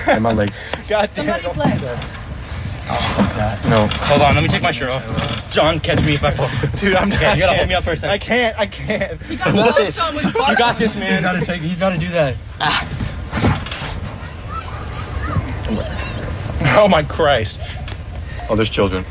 And my legs. God damn it. No. Hold on, let me take my shirt off. John, catch me if I fall. Dude, I'm okay, you gotta hold me up for a second. I can't. You got this. You got this, man. You gotta do that. Oh my Christ. Oh, there's children.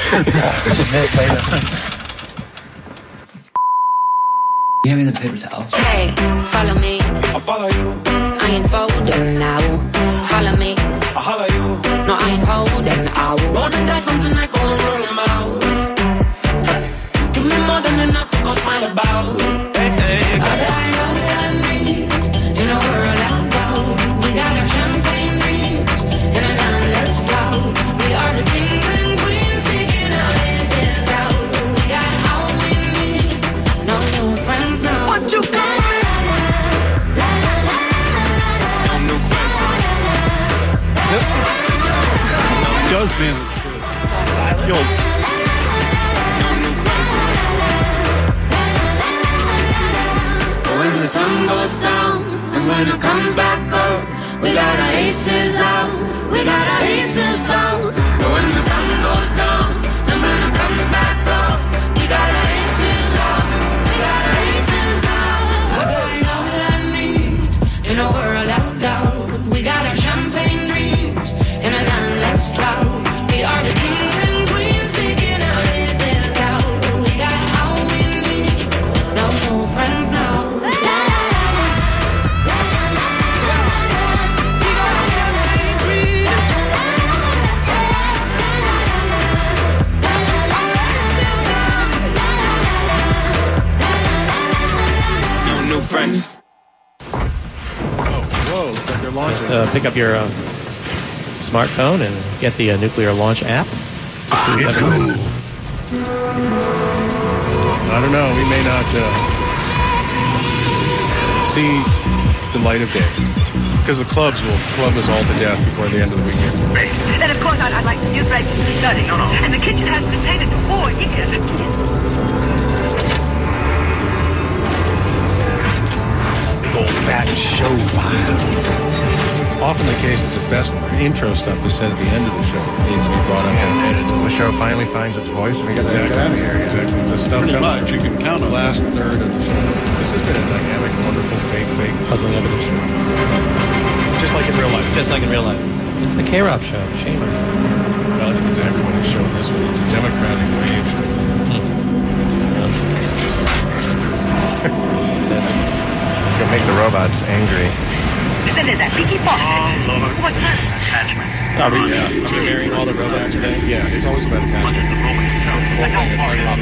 Give me the paper towel. Hey, follow me. I follow you. I ain't folding now. Follow me. I holler you. No, I ain't holding out. Rolling down something like going roll him out. Give me more than enough to go smile about. Hey, hey. I know what I need in a world out loud. We got our champagne dreams in a landless cloud. We are the kings and queens taking our laces out. We got all we need. No new friends now. What you got? No new friends. Does man. Yo. No new friends. When the sun goes down and when it comes back up, we got our aces out. We got our aces out. But when the sun goes down and when it comes back up, we got our aces out. We got our aces out. I got all I need in a world out loud. We got our champagne dreams in a landless cloud. We are the kings and queens taking our aces out. We got all we need. No new friends now. No new friends. Whoa, looks like they're launching. Just pick up your smartphone and get the nuclear launch app. It's cool. I don't know. We may not see the light of day because the clubs will club us all to death before the end of the weekend. And of course, I'd like the new bread to study. No. And the kitchen hasn't been painted for 4 years. Big old fat show file. It's often the case that the best intro stuff is said at the end of the show. It needs to be brought up and edited. The show finally finds its voice and we get to get out of here. Exactly. The stuff Pretty comes much. You can count on the last third of the show. This has been a dynamic, wonderful, fake puzzling evidence. Just like in real life. Just like in real life. It's the K-Rob show. Shame on you. Well, I think it's everybody's show this one. It's a democratic wave. You'll make the robots angry. Then there's that leaky faucet. What's that? Attachment. Are we marrying all the robots today? Yeah, it's always about attachment. It's the whole thing. It's hard to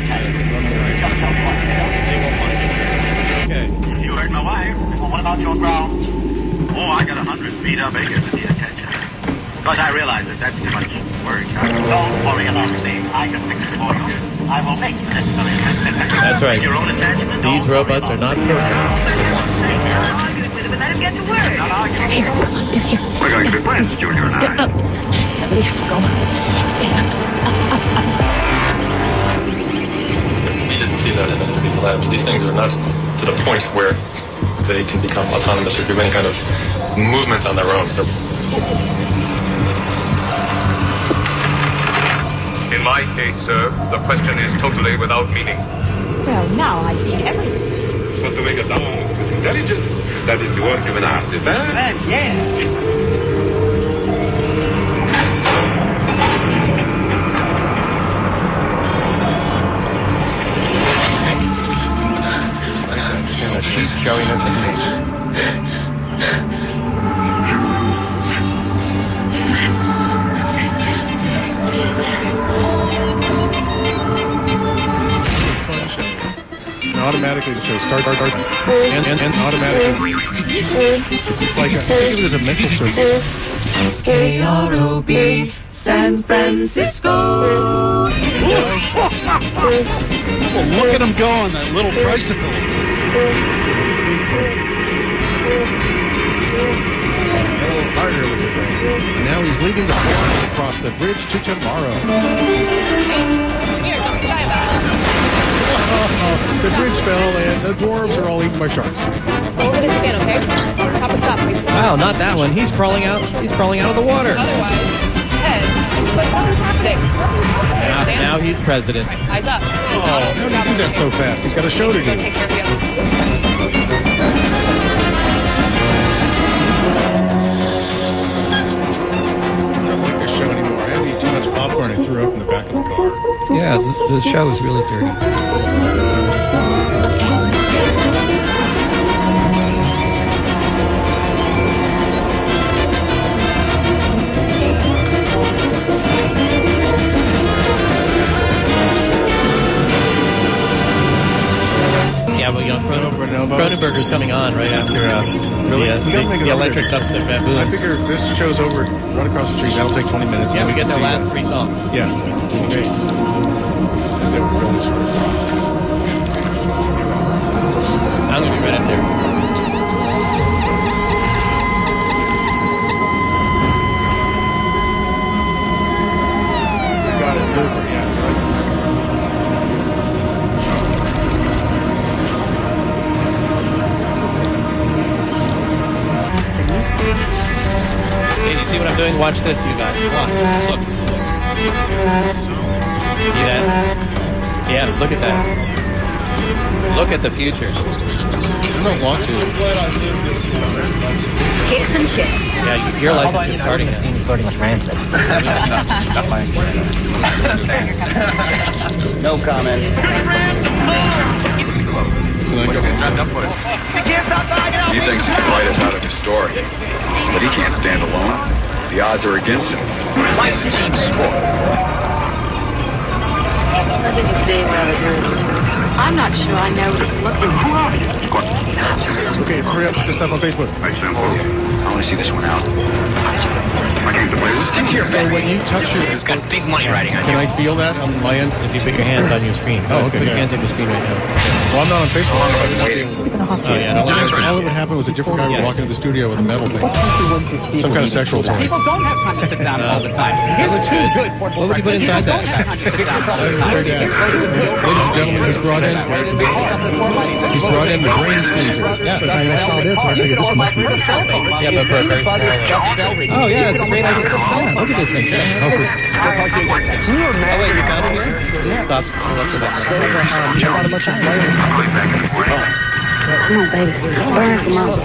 Okay. You heard my wife. Well, what about your ground? Oh, I got 100 feet of acres that need attention. Because I realize that that's too much work. Don't worry about me. I can fix it for you. I will make the necessary. That's right. Your own attachment. These robots are not programmed. Let him get to work. Here, come on, here. We're going to be friends, Junior and I. Tell me you have to go. We didn't see that in any of these labs. These things are not to the point where they can become autonomous or do any kind of movement on their own. In my case, sir, the question is totally without meaning. Well, now I see everything. So to make a dog with intelligence, that is the work of an artist, eh? Yes. The cheap showiness of nature. And automatically the show starts and automatically it's like think of it as a mental circuit. KROB San Francisco. Well, look at him go on that little tricycle. Harder with it. And now he's leading the horse across the bridge to tomorrow. Here, don't be shy about it. The bridge fell and the dwarves are all eaten by sharks. Go over this again, okay? Papa Stop, please. Wow, not that one. He's crawling out. He's crawling out of the water. Otherwise, head. Dicks. Now he's president. Eyes up. Oh, how did he do that so fast? He's got a show to do. Take care of you. I don't like this show anymore. I had to eat too much popcorn and threw up in the back of the car. Yeah, the show is really dirty. Yeah, well, Cronenberger's coming on right after the electric dubstep baboons. I figure if this show's over, run across the street, that'll take 20 minutes. Yeah, we get their last 3 songs. Yeah. Great. I'm going to be right up there. Got it, Cooper, yeah. Hey, you see what I'm doing? Watch this, you guys. Watch. Look. See that? Yeah, look at that. Look at the future. I don't want to. Kicks and chicks. Yeah, your life is just starting. I've seen Floating Transit. No comment. He thinks he can write us out of his story, but he can't stand alone. The odds are against him. Life's a team sport. I think it's being rather good. I'm not sure I know what it's looking for. Okay, hurry up, put this stuff on Facebook. I want to see this one out. Stick to your So when you touch your... It's got big money riding on Can I feel that on my end? If you put your hands on your screen. Oh, okay. Put your hands on your screen right now. Well, I'm not on Facebook, so I would not be able to... Oh, yeah. All that would happen was a different guy would walk into the studio with a metal thing. Some kind of sexual toy. People don't have time to sit down all the time. It's too good for What would you put inside that? Ladies and gentlemen, he's brought in the brain squeezer. Yeah. So I saw this and I figured this must be good. Yeah, but for a very small one. Oh, yeah, it's a great idea. Yeah, look at this thing. Oh, wait, you found it? Stop. I bought a bunch of players. Come on, baby. It's burning from out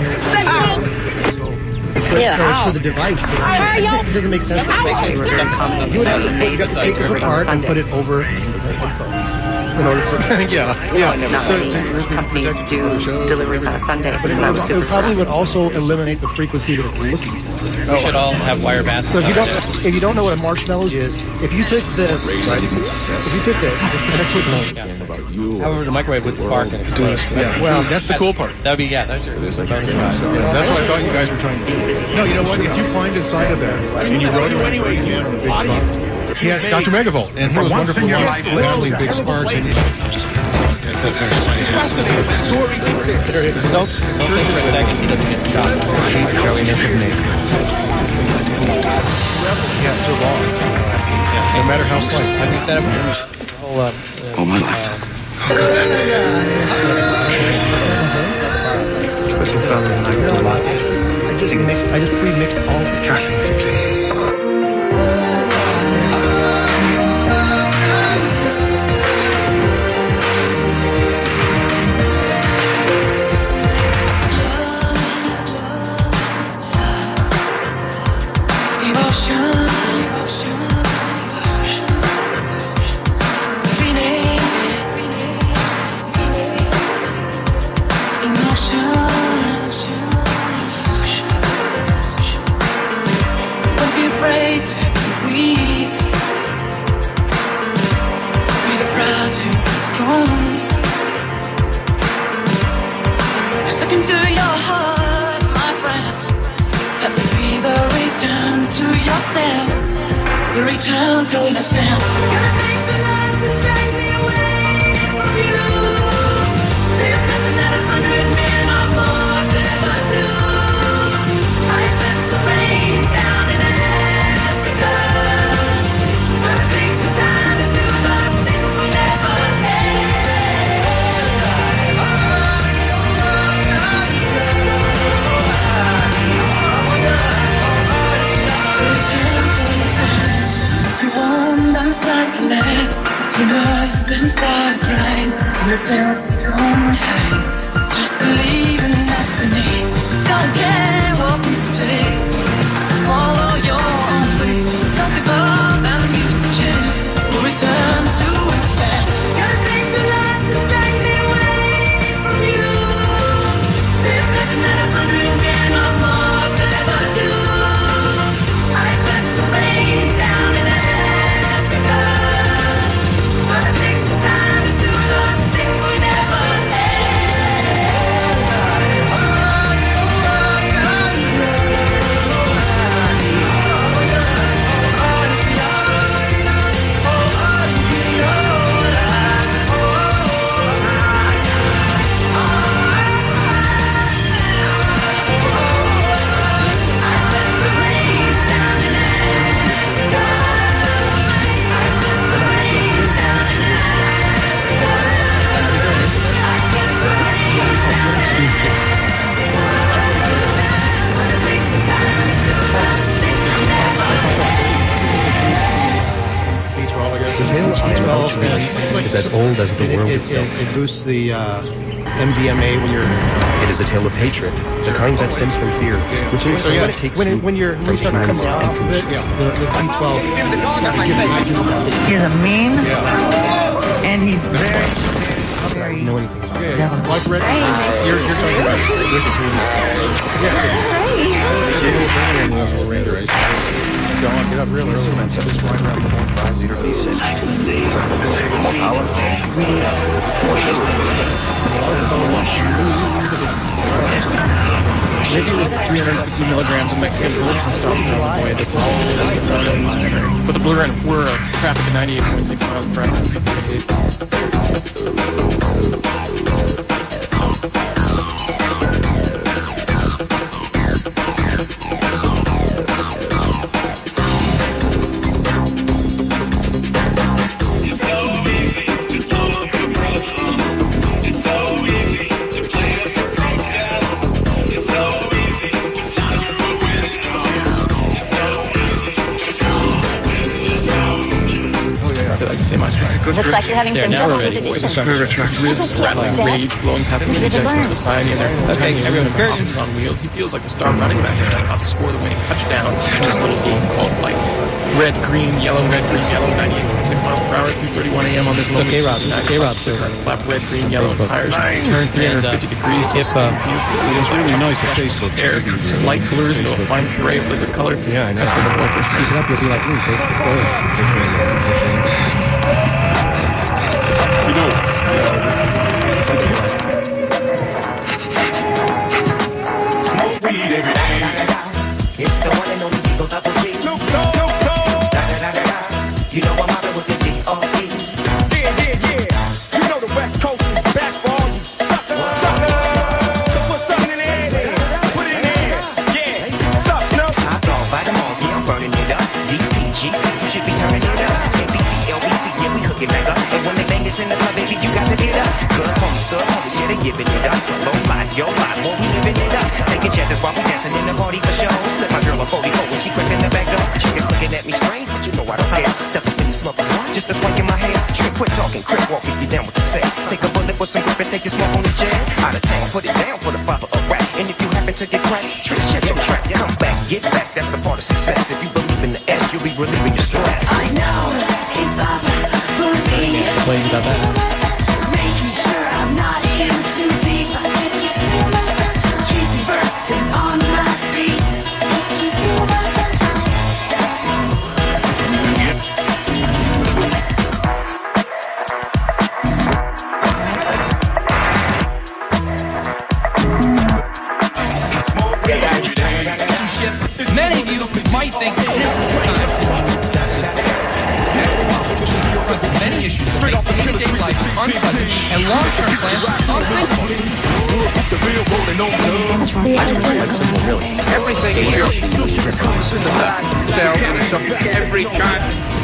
Yeah, so it's for the device. It doesn't make sense. You would have to take this apart and put it over the headphones in order for Companies do deliveries on a Sunday. But it probably would also eliminate the frequency that it's looking for. We should all have wire baskets. So if you don't know what a marshmallow is, if you took this, right? If you took this and I put however, the microwave would spark and explode. Well, that's the cool part. That would be, yeah, that's your bonus prize. That's what I thought you guys were trying to do. No, you know what? If you climbed inside of that and you rode it anyways, you had a big box. Yeah, Dr. Megavolt, and he was wonderful. Literally big sparks. Don't think for a second he doesn't get shot. Yeah, so long. No matter how slight. Have you set up your whole... All my life. I just pre-mixed all the cashews. Return to innocence. Gonna take the life that drag me away from you. There's nothing that 100 men or more could ever do. I left the rain down in Africa, but it takes some time to do the things we never had. is as old as the world itself. It boosts the MDMA when you're... It is a tale of hatred, the kind that stems from fear, which is when it takes when you start to come down off of it, the B12... He's a meme, and he's very... know anything about it. Like Red. You're talking about with the previous guys. Go on, get up real early, man. Set this right around the 0.5 liter V6. More power. Maybe it was 350 milligrams of Mexican bullets and stuff. But the Blue Ren were traffic at 98.6 miles per hour. Looks like you're having some trouble with addiction. Ribs rattling, rage blowing past the rejects of society, and they're tagging everyone in on wheels. He feels like the star running back there about to score the winning touchdown in this little game called like red, green, yellow, 98.6 miles per hour, 3:31 a.m. on this little K-Rod. Flap red, green, yellow tires. Turn 350 degrees to it's really nice if Facebook air light blurs into a fine gray of liquid color. Yeah, I know. That's when the boy first keep it up. You'll be like me, Facebook. You know. Smoke weed every day. It's the one and only Eagle Double G. You know I'm mobbing with the D.O.E. Yeah. You know the West Coast is back for all you suckers. So put something in the air. Put it in the air. Yeah. Suck, no. Top dog by the mall. Yeah, I'm burning it up. DPGC, you should be turning it up. CBT, LBC, yeah, we cooking back up. And when they bang this in the club, baby, you got to get up. Good homies, yeah, they giving it up. Low life, yo life, boy, we living it up. Taking chances while we dancing in the party for show. Slip my girl a 44 when she quick in the back door. Chickens looking at me strange, but you know I don't care. Step up in the smoke, just a swank in my hair. Trick, quit talking, crip, walk if you down with the set. Take a bullet with some grip and take your smoke on the jet. Out of town, put it down for the father of rap. And if you happen to get cracked, trick, shut your trap. Come back, get back, that's the part of success. If you believe in the S, you'll be relieving your stress. I know, it's up for me. Playing about that. Making sure I'm not in too deep. Keep me bursting on my feet. Many of you might think this is the time to many issues that make day-to-day life unpleasant and long-term plans unthinkable. Everything here comes in the back. Every time.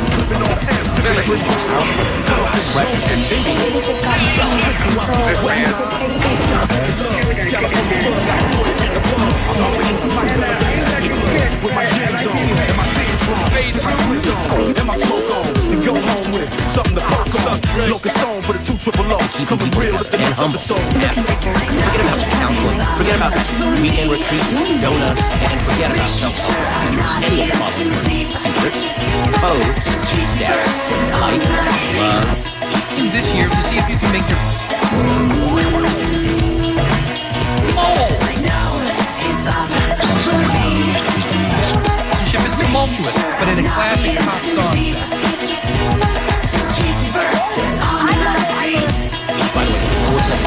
With my jams on and my team's wrong. Fade my switch on and my smoke on. And go home with something to pop on. Locust on for the 2-triple-O. Coming real with the next episode. Forget about counseling. Forget about weekend retreats, Sedona, and forget about self-help. Any of the possible secrets, codes, steps, height, love. Use this year to see if you can make your relationship is tumultuous, but in a classic pop song set. By the way, it's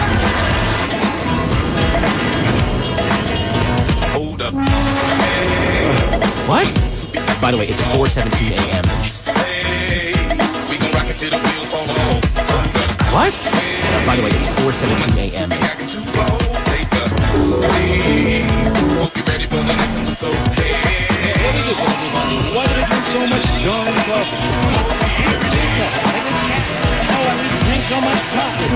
4:17. Hold up. What? By the way, it's 4:17 a.m. We gon' rock it till the wheels fall off. What? By the way, it's 4:17 a.m. Hope you ready for the next episode. What is it, everybody? Why do they drink so much John coffee? Oh, I need to drink so much coffee.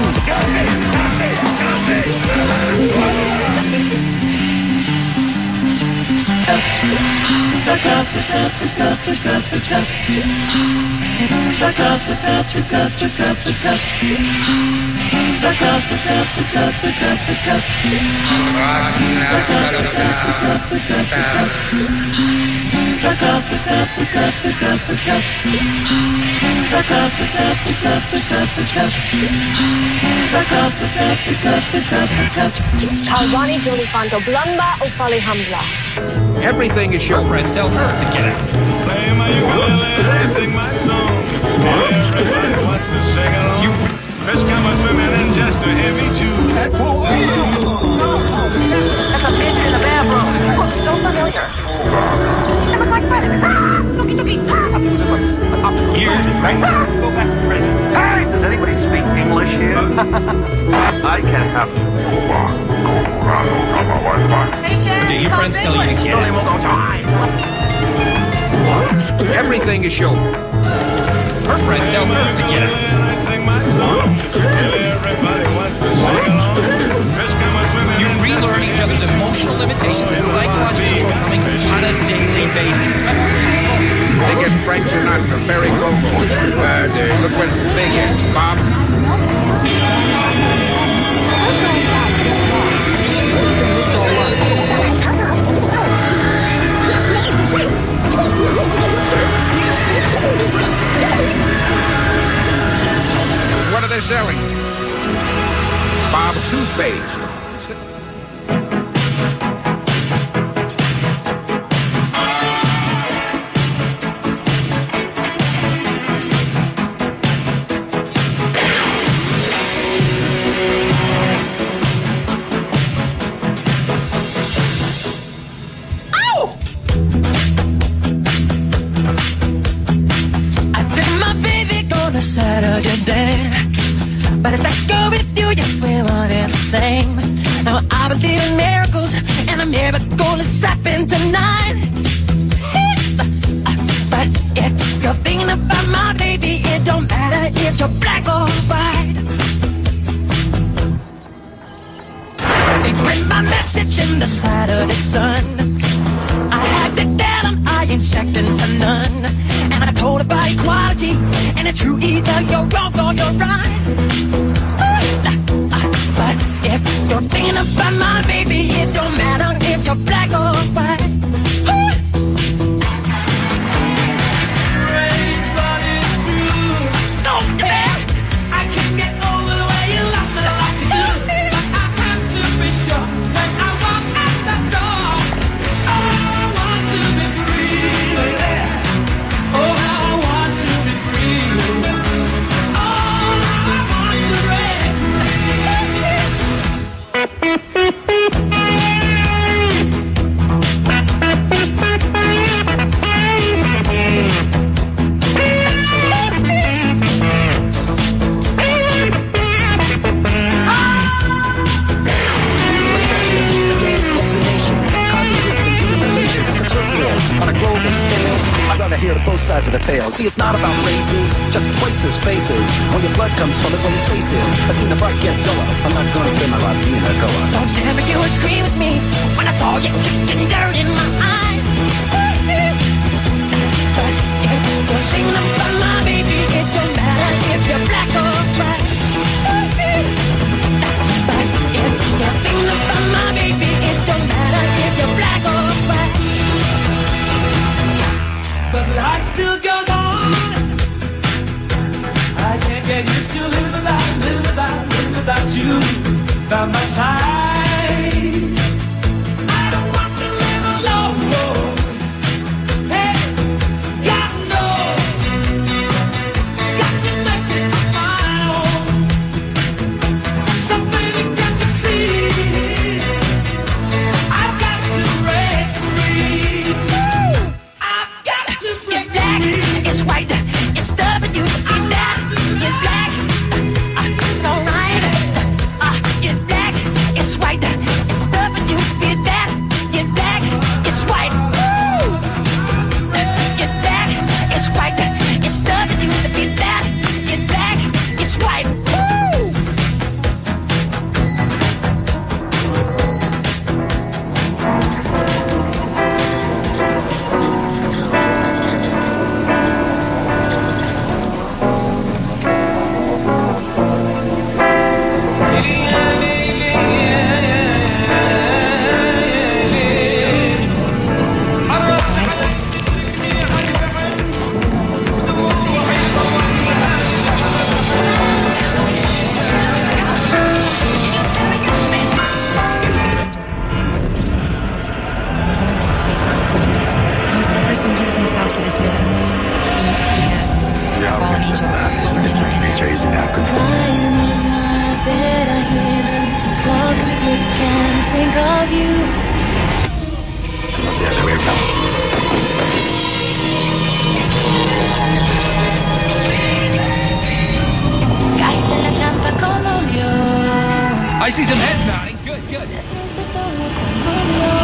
Got it. Talvani Dolifanto Blamba o Falihambla. Everything is your friends. Tell her to get out. Play my ukulele, sing my song. Everybody wants to sing along. Fish come a swimming in just a heavy tube. That's a bitch in the bathroom. You look so familiar. They look like predators. Years right now. Go back to prison. Hey, does anybody speak English here? I can't have. Did your friends tell you to get out? Everything is your. Her friends tell her to get out. You relearn each other's emotional limitations and psychological shortcomings on a daily basis. They get Frank Sinatra, Barry Gogo. Look what they get, Bob. What are they selling? Bob toothpaste. Saturday day, but if I go with you, yes, we're one and the same. Now I believe in miracles, and a miracle is happening tonight. But if you're thinking about my baby, it don't matter if you're black or white. They read my message in the Saturday Sun. I had to tell them I ain't second to none. And I told about equality, and it's true, either you're wrong or you're right. But if you're thinking about my baby, it don't matter if you're black or white. Strange, but it's true. Don't care. I can't get over the way you love me like you do. But I have to be sure when I walk out the door. Oh, I want to be free. Oh, I want to be free. Oh, I want to break On a global scale, I'd rather hear both sides of the tale. See, it's not about races, just places, faces. Where your blood comes from is where your space is. I've seen the bright get duller. I'm not gonna spend my life being a goer. Don't tell me you agree with me when I saw you kicking dirt in my eye. But if you're thinking about my baby, it don't matter if you're black or white. But if you're thinking about my baby, it don't matter if you're black or white. But life still goes on. I can't get used to living without you by my side. I don't want to live alone. Hey, God knows, got to make it my own. So baby, can't you see? I've got to break free. I've got to break free. It's white, it's stubborn, you can that. It's black. his rhythm. He has a quality to looking at nature is in our control. Lying in my bed, I hear the clock tick and think of you. Not the other way around. Caíste en la trampa como yo. I see some heads nodding. Good, good. Destruiste todo como yo.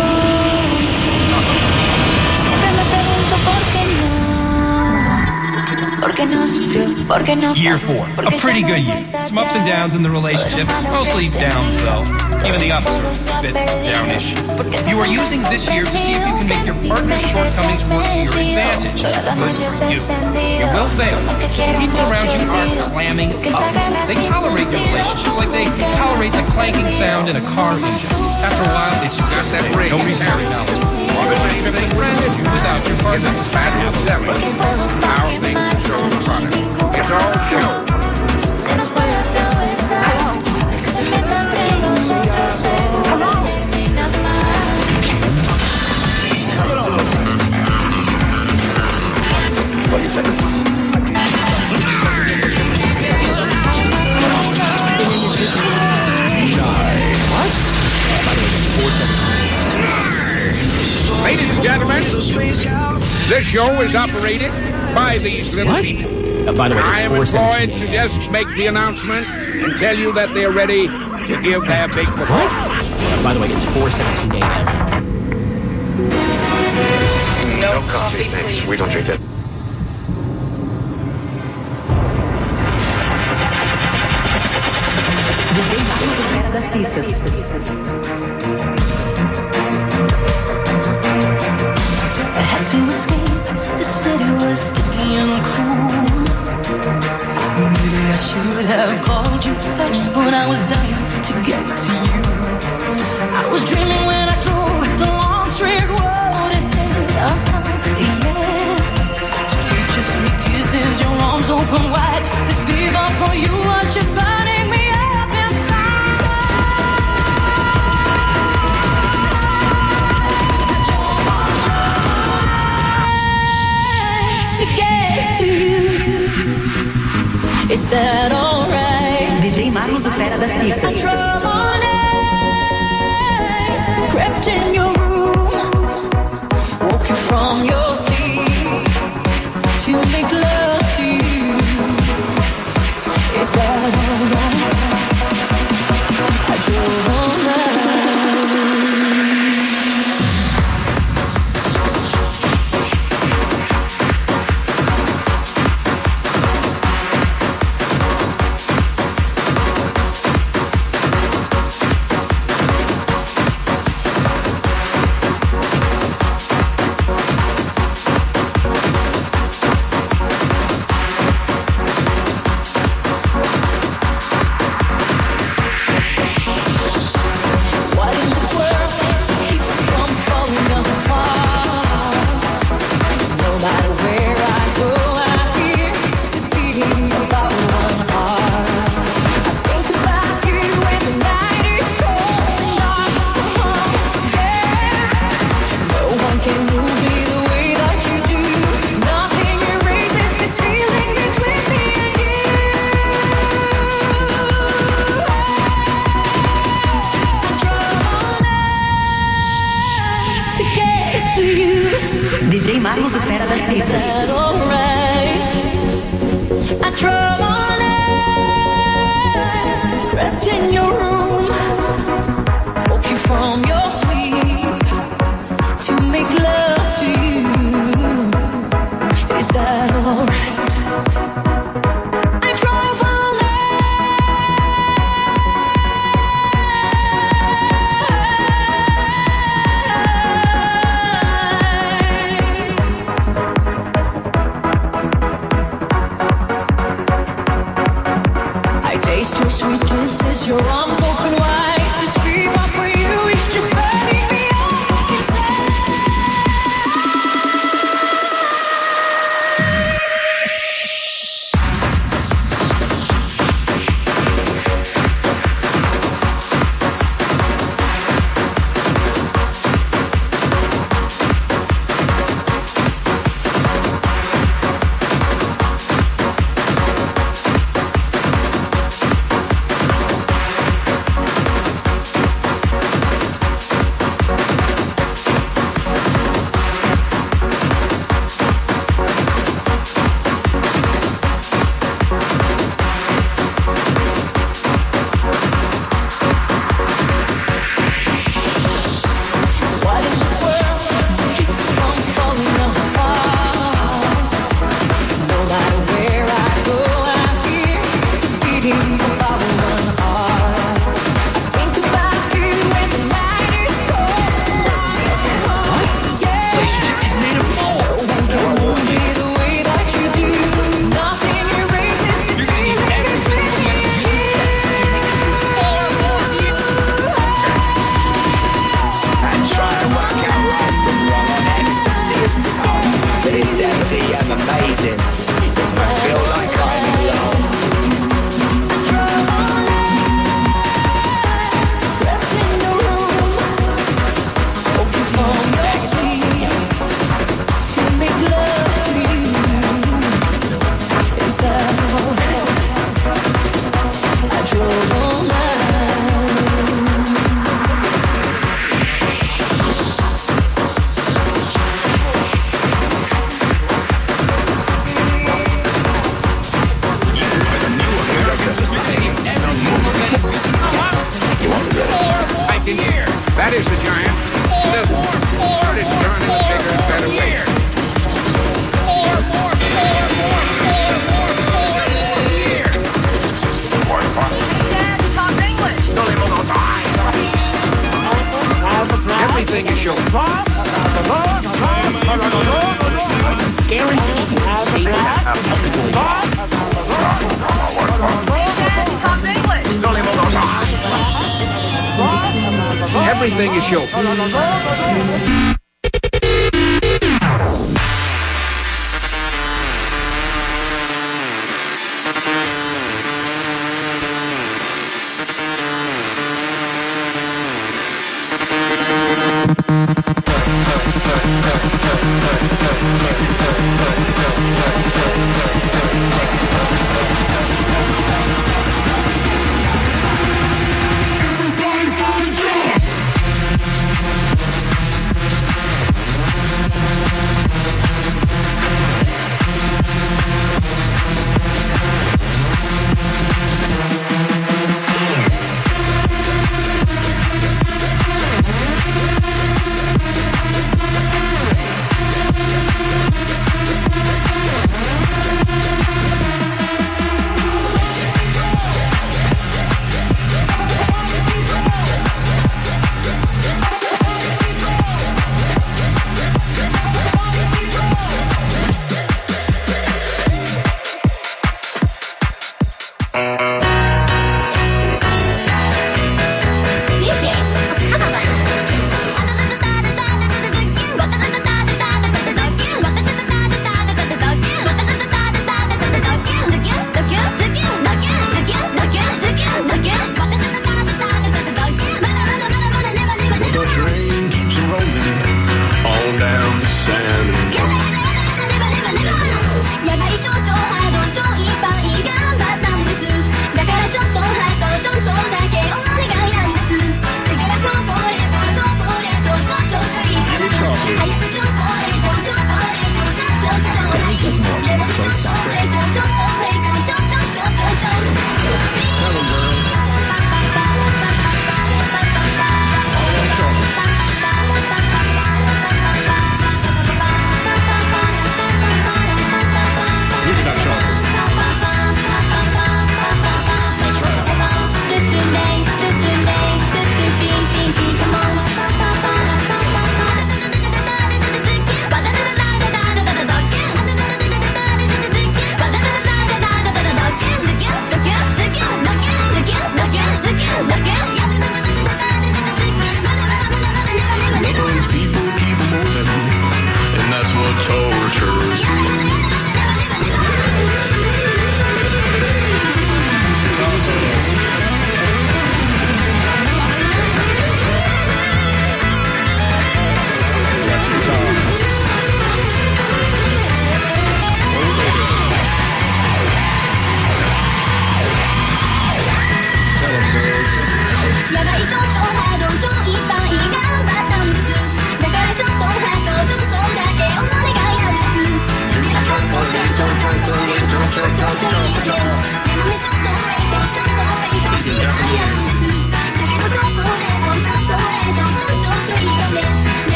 Siempre me pregunto por qué no. ¿Por qué no sufrió? ¿Por qué no? Year 4. A pretty good year. Some ups and downs in the relationship. Mostly downs, though. Even the ups are a bit downish. You are using this year to see if you can make your partner's shortcomings work to your advantage. You will fail. People around you are clamming up. They tolerate your relationship like they tolerate the clanking sound in a car engine. After a while, it's just that ring. Nobody's married now. Conversation ain't granted without your partner. Bad news selling. How things show the product. It's all show. Se nos puede atravesar. Que se meta entre nosotros. Seguro termina mal. What you say? Ladies and gentlemen, this show is operated by these little people. By the way, I am it's employed to just make the announcement and tell you that they're ready to give their big performance. By the way, it's 4:17 a.m. No coffee, thanks. We don't drink that. DJ Marcos Fera das Pistas. I had to escape. The city was sticky and cruel. Maybe I should have called you first, but I was dying to get to you. I was dreaming when I drove the long straight road ahead. Yeah. To taste your sweet kisses, your arms open wide. This fever for you was just burning me up inside. To get to you. Is that alright? DJ Marcos Fera das Pistas. Crept in your room, woke you from your sleep to make love to you. Is that alright? I drove all night. DJ Marcos Fera das Pistas. I drove all night, crept in your room, woke you from your sleep to make love to you. Is that alright? I drove all night. I taste your sweet kisses, your arms sexy and amazing. I feel like I'm alone. That is the giant. Listen, but it's turning a bigger and better way. Everything is shown. Guaranteed Everything is shown.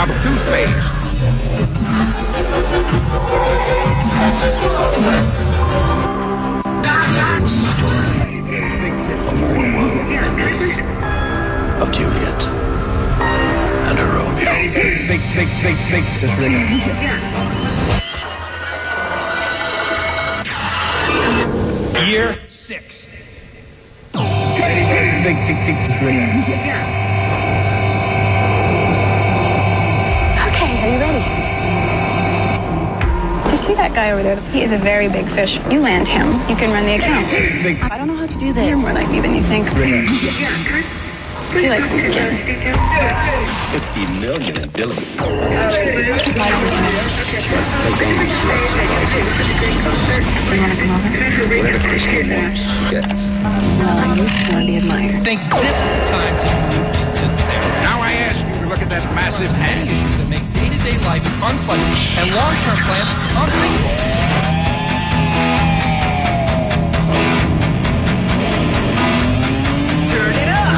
Bob's toothpaste. A more world than this of Juliet and her Romeo. Just ring. Year 6. Okay, are you ready? Do you see that guy over there? He is a very big fish. You land him, you can run the account. I don't know how to do this. You're more like me than you think. He likes some skin. 50 million in billings. This is my opportunity. Do you want to come over? Whatever Christian wants. Yes. Well, I used to want to be admired. I think this is the time to move into therapy. Now I ask you to look at that massive Any head. issues that make day-to-day life unpleasant and long-term plans unthinkable. Turn it up!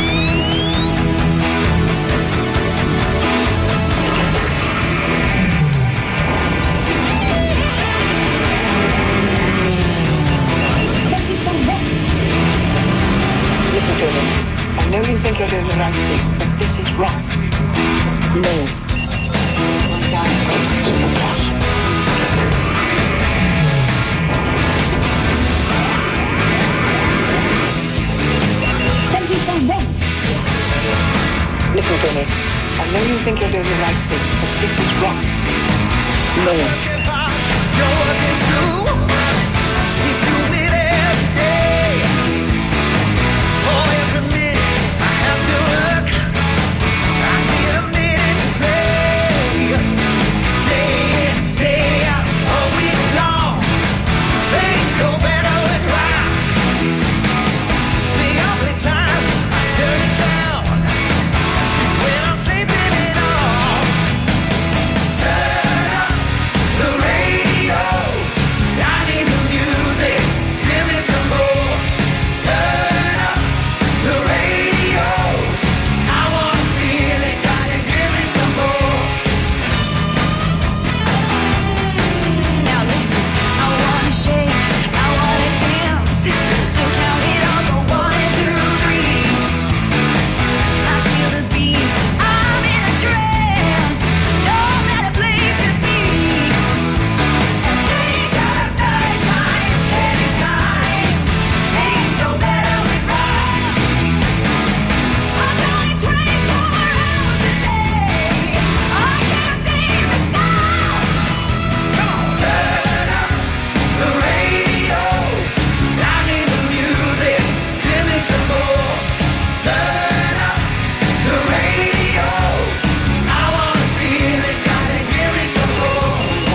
Listen to me. I know you think you're doing the right thing, but this is wrong. No. One guy goes to the wrong. Listen to me. I know you think you're doing the right thing, but this is wrong. No. You're working too. You do it every day. For every minute I have to work, I need a minute to play. Day in, day out, all week long. Things go better with rock. The only time I turn it down is when I'm sleeping it off. Turn up the radio. I need the music. Give me some more. Turn up the radio. I wanna feel it. Got to give me some more. Now listen, I wanna shake, I wanna dance. So count it on the 1, 2, 3. I feel the beat. I'm in a trance. No better place to be. Daytime, nighttime, anytime. Things go better with rock. I'm going 24 hours a day. I can't seem to stop. Come on, turn up the radio. I need the music. Give me some more. Turn up the radio. I wanna feel it. Got to give me some more.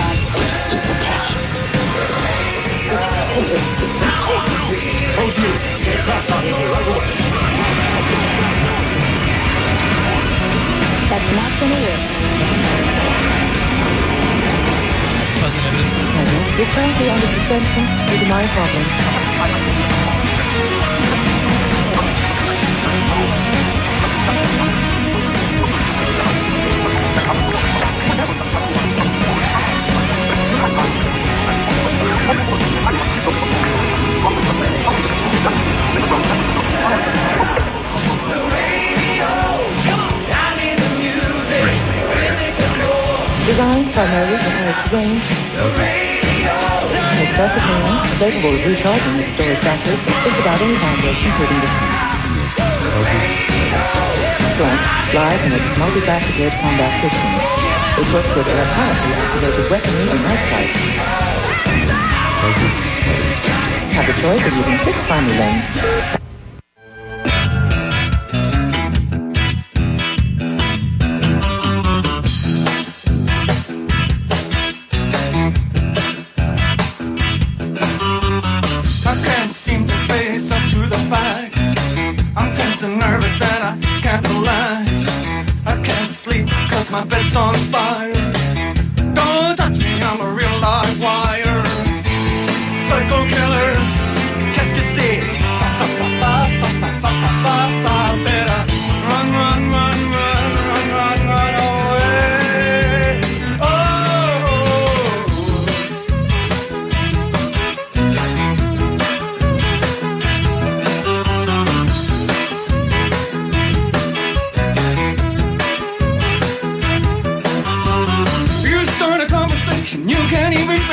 That's not gonna work. You're currently under suspension due to my problem. Designed primarily for high range. It's perfect man, capable of recharging its storage battery just about any time zone, including distance. Strike flies in its multifaceted combat system. It works with electronically activated weaponry and night sight. Have the choice of using 6 primary lanes. I can't seem to face up to the facts. I'm tense and nervous and I can't relax. I can't sleep cause my bed's on fire. Don't touch me, I'm a real live wire. Psycho killer, qu'est-ce que c'est? Fa fa fa fa fa fa fa fa fa. Better run, run, run, run, run, run, run away.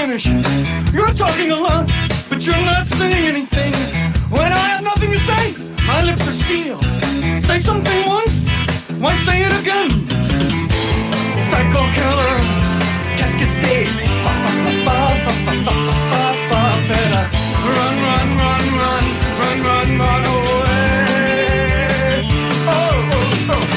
Spanish. You're talking a lot, but you're not saying anything. When I have nothing to say, my lips are sealed. Say something once, why say it again? Psycho killer, qu'est-ce que c'est? Fa fa fa fa fa fa fa fa fa. Better run, run, run, run, run, run, run away. Oh, oh, oh.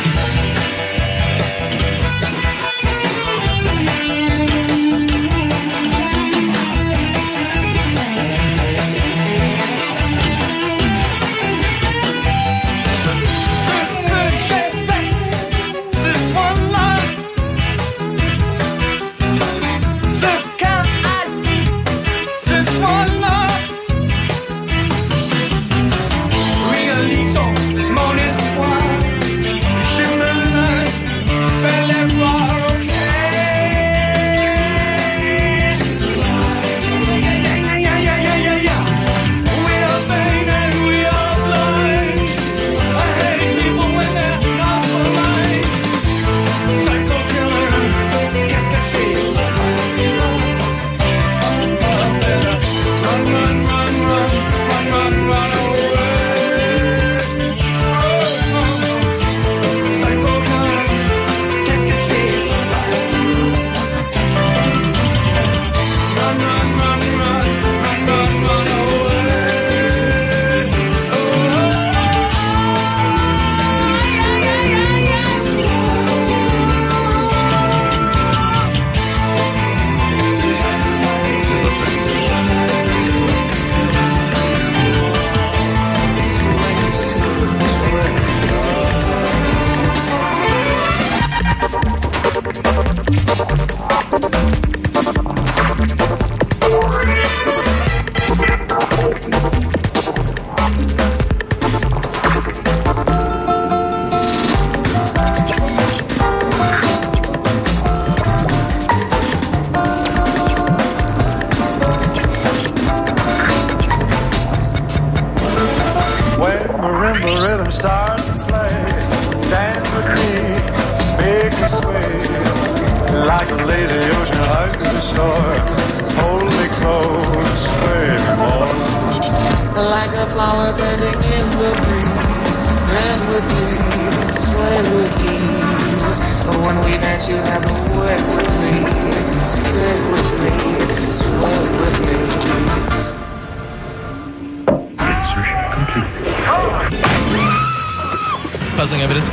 Puzzling evidence.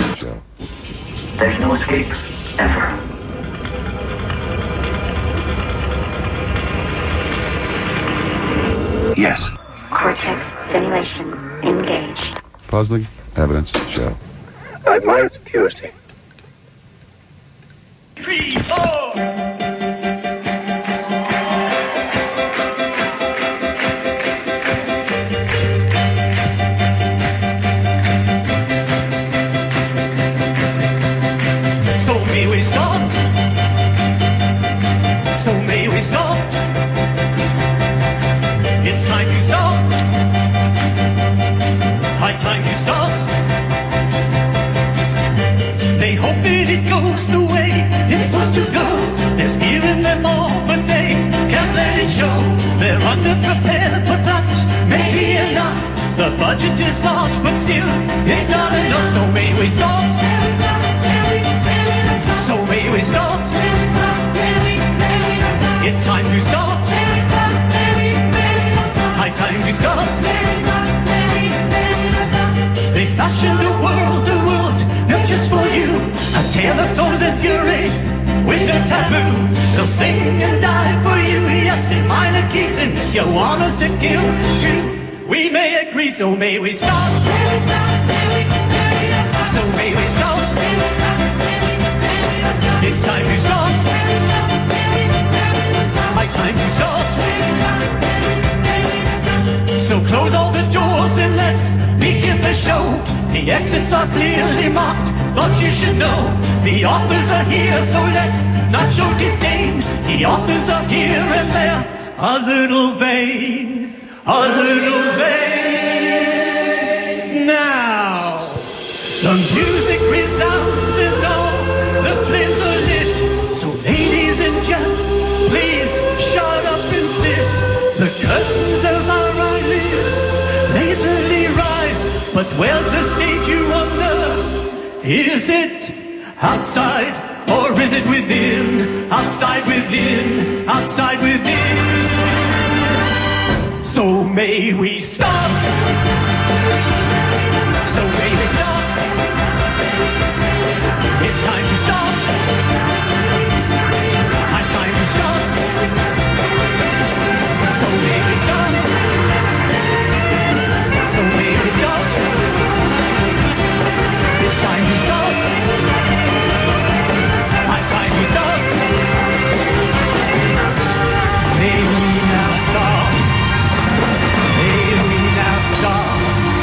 There's no escape, ever. Yes. Cortex simulation engaged. Puzzling evidence show. I admire its accuracy. Underprepared, but that may be enough. The budget is large, but still, it's not enough. So may we start? So may we start? It's time to start. High time to start. They fashioned a world built just for you. A tale of souls and fury. With no taboo, they'll sing and die for you. Yes, in minor keys, and you want us to kill too. We may agree, so may we start. So may we start. It's time to start. My time to start. So close all the doors and let's begin the show. The exits are clearly marked. Thought you should know. The authors are here, so let's not show disdain. The authors are here and they're a little vain. A little vain. Now, the music resounds and all the flames are lit. So ladies and gents, please shut up Is it outside or is it within? Outside, within, outside, within. So may we stop. So may we stop. It's time to stop. Our time to stop. So may we stop. So may we stop. It's time to stop. Our time to stop. May we now stop. May we now stop.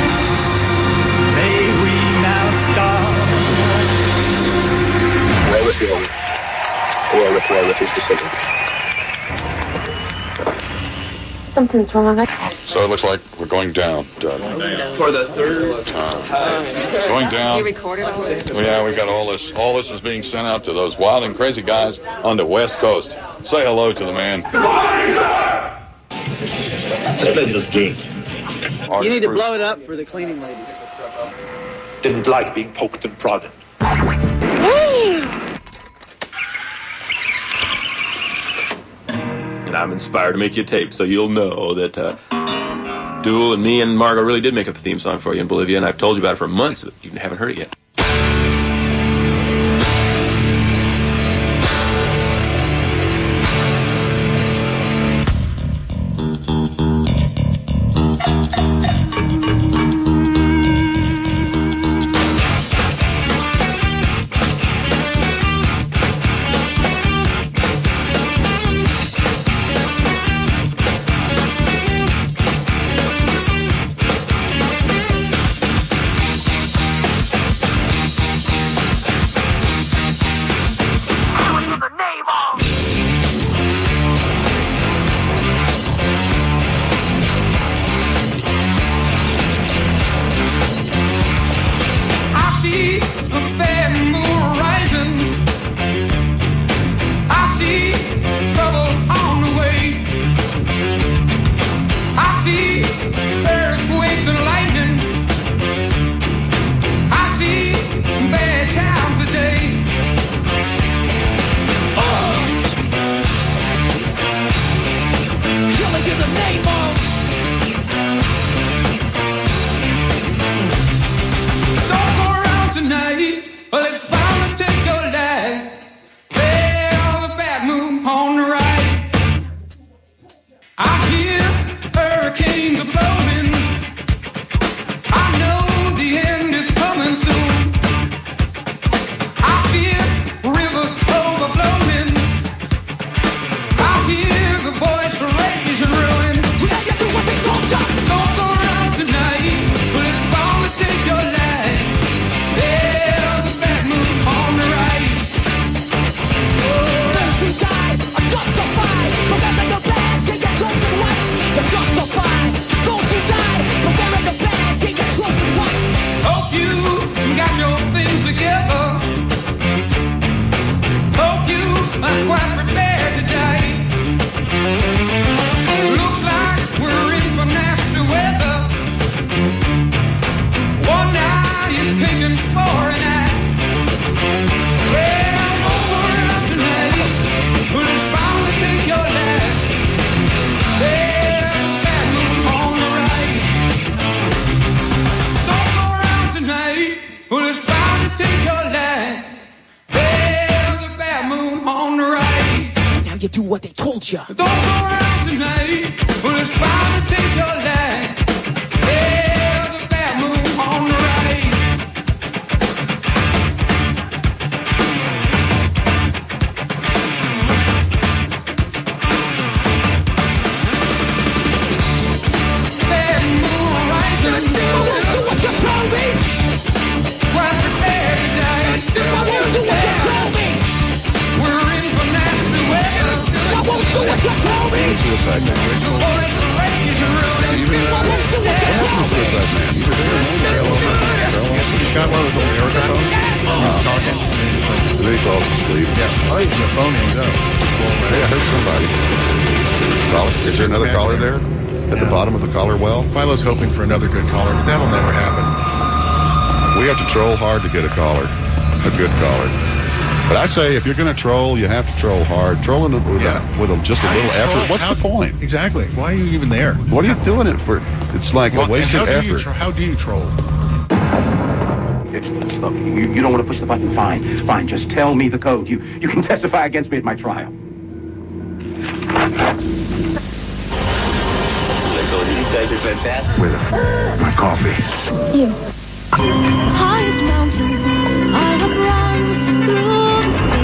May we now stop. Something's wrong. So it looks like we're going down, Doug. For the third time. Going down. You recorded all this? Yeah, we got all this. All this is being sent out to those wild and crazy guys on the West Coast. Say hello to the man. You need to blow it up for the cleaning ladies. Didn't like being poked and prodded. And I'm inspired to make you a tape, so you'll know that Duel and me and Margot really did make up the theme song for you in Bolivia, and I've told you about it for months, but you haven't heard it yet. Is there another caller there? At the bottom of the collar well? Philo's hoping for another good caller, but that'll never happen. We have to troll hard to get a caller, a good caller. But I say if you're going to troll, you have to troll hard. Trolling with just a little effort. What's the point? Exactly. Why are you even there? What are you doing it for? It's like a wasted effort. How do you troll? Look, you don't want to push the button? Fine. Just tell me the code. You can testify against me at my trial. These guys are fantastic. With my coffee. You. Highest mountains I have run through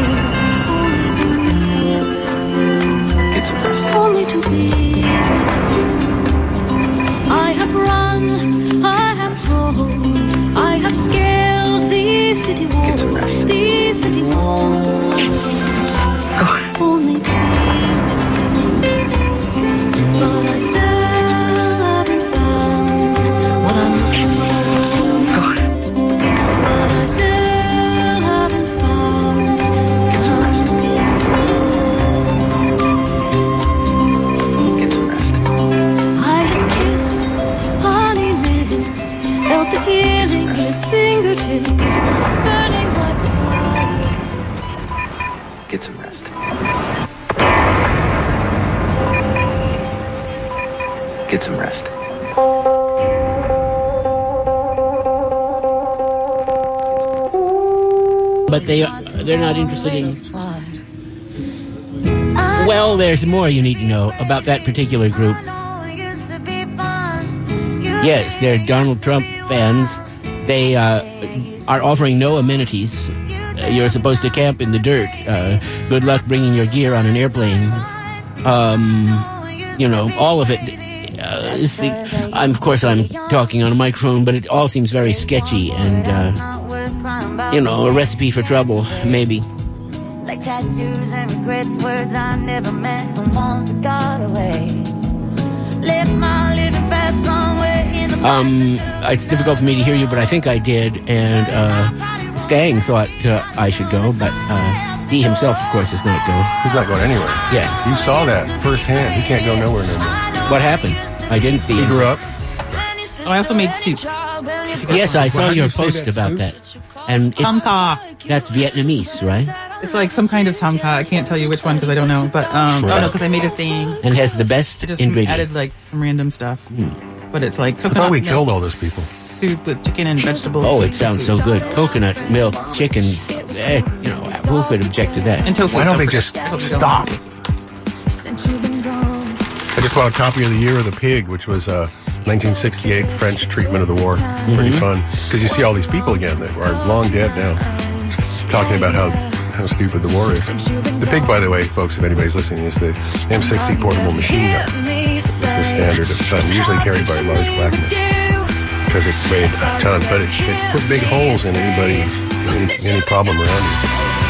the fields. It's a rest. Only to be. I have run, I have rolled, I have scaled these city walls. It's a rest. These city walls. Only to be. But I still haven't found what I'm looking for. But I still haven't found what I'm looking for. Get some rest. I have kissed honey lips, felt the healing in his fingertips, burning like fire. Get some rest. Get some rest. But they're not interested in... Well, there's more you need to know about that particular group. Yes, they're Donald Trump fans. They are offering no amenities. You're supposed to camp in the dirt. Good luck bringing your gear on an airplane. All of it. Of course, I'm talking on a microphone, but it all seems very sketchy and, a recipe for trouble, maybe. Like tattoos and regrets, words I never meant, the ones that got away. Left my living fast somewhere in the it's difficult for me to hear you, but I think I did, and Stang thought I should go, but he himself, of course, does not go. He's not going anywhere. Yeah. You saw that firsthand. He can't go nowhere no more. What happened? I didn't see He him. grew up. Oh, I also made soup. Yes, I saw your post about that. And Tom Kha. That's Vietnamese, right? It's like some kind of Tom Kha. I can't tell you which one because I don't know. But because I made a thing. And has the best I just ingredients. added like some random stuff. But it's like coconut I thought we milk, killed all those people. Soup with chicken and vegetables. Oh, it sounds so good. Coconut milk, chicken. Who could object to that? And tofu. Why don't they just stop? I just bought a copy of The Year of the Pig, which was 1968 French treatment of the war. Pretty fun. Because you see all these people again that are long dead now, talking about how stupid the war is. The Pig, by the way, folks, if anybody's listening, is the M60 portable machine gun. It's the standard of fun, usually carried by large black men, because it weighed a ton, but it put big holes in any problem around you.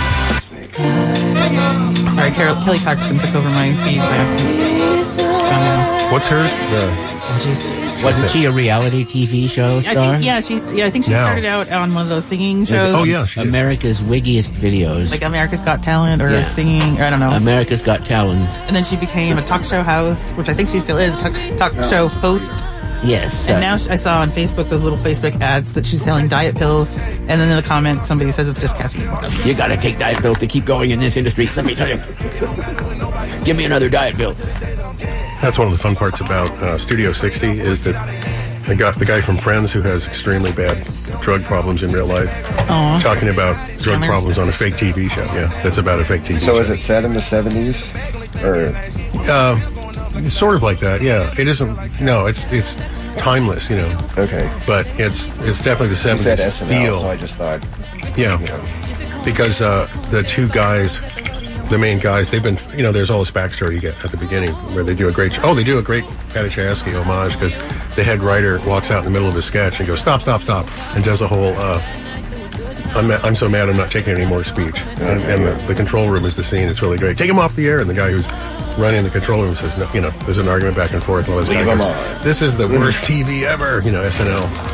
Sorry, Kelly Clarkson took over my feed by accident. It's gone now. What's hers? Wasn't she a reality TV show star? I think she started out on one of those singing shows. Oh, yeah. She did. America's Wiggiest Videos. Like America's Got Talent or singing, or I don't know. America's Got Talents. And then she became a talk show host, which I think she still is, a talk show host. Yes. And now I saw on Facebook those little Facebook ads that she's selling diet pills. And then in the comments, somebody says it's just caffeine. You gotta take diet pills to keep going in this industry. Let me tell you. Give me another diet pill. That's one of the fun parts about Studio 60 is that the guy from Friends who has extremely bad drug problems in real life, talking about drug problems on a fake TV show. Yeah, that's about a fake TV show. So is it set in the 70s? Or it's sort of like that, yeah. It isn't, no, it's timeless, Okay. But it's definitely the 70s you said SNL, feel. so I just thought... Yeah, because the two guys, the main guys, they've been, there's all this backstory you get at the beginning where they do a great Patty Chayefsky homage because the head writer walks out in the middle of a sketch and goes, stop, and does a whole, I'm so mad I'm not taking any more speech. And the control room is the scene. It's really great. Take him off the air. And the guy who's running the control room says, no, there's an argument back and forth. While this guy goes, this is the worst TV ever, SNL.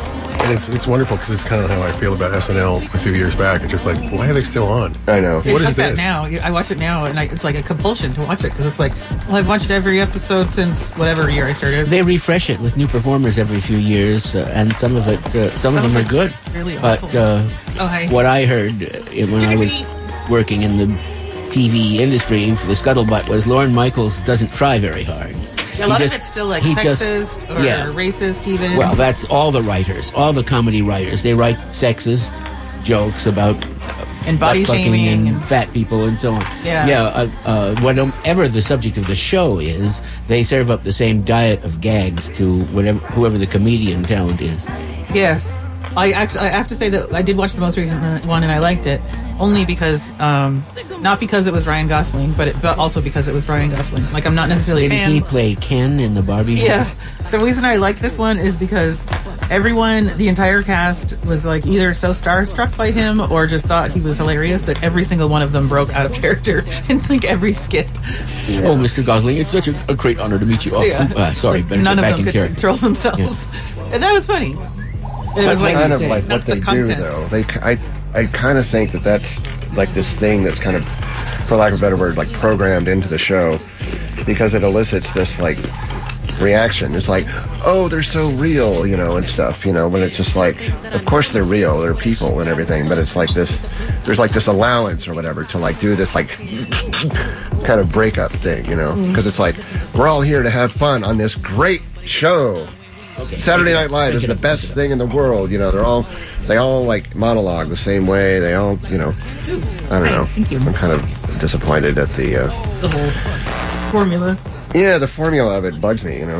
And it's wonderful because it's kind of how I feel about SNL a few years back. It's just like, why are they still on? I know. They What took is that this? now. I watch it now, and it's like a compulsion to watch it because it's like, well, I've watched every episode since whatever year I started. They refresh it with new performers every few years, and some of them are good. Really but hi. what I heard when I was working in the TV industry for the Scuttlebutt was Lorne Michaels doesn't try very hard. A lot of it's still like sexist or racist even. Well, that's all the writers, all the comedy writers. They write sexist jokes about and body butt-fucking shaming and fat people and so on. Yeah. Whatever the subject of the show is, they serve up the same diet of gags to whoever the comedian talent is. Yes. I have to say that I did watch the most recent one and I liked it only because not because it was Ryan Gosling, but also because it was Ryan Gosling. Like, I'm not necessarily a fan. Did he play Ken in the Barbie movie? Yeah. The reason I like this one is because the entire cast was like either so starstruck by him or just thought he was hilarious that every single one of them broke out of character in like every skit. Yeah. Oh, Mr. Gosling, it's such a great honor to meet you. Oh, Yeah. Sorry, Like, better none get of back them in could character. control themselves. Yeah. And that was funny. It was like, kind of like what they the do, content. though. I kind of think that's like this thing that's kind of, for lack of a better word, like programmed into the show because it elicits this like reaction. It's like, oh, they're so real, and stuff, when it's just like, of course they're real, they're people and everything, but it's like this, there's like this allowance or whatever to like do this like kind of breakup thing, because it's like, we're all here to have fun on this great show. Okay. Saturday Night Live is the best thing in the world. They all like monologue the same way. They all, I don't know. I'm kind of disappointed at the whole formula. Yeah, the formula of it bugs me,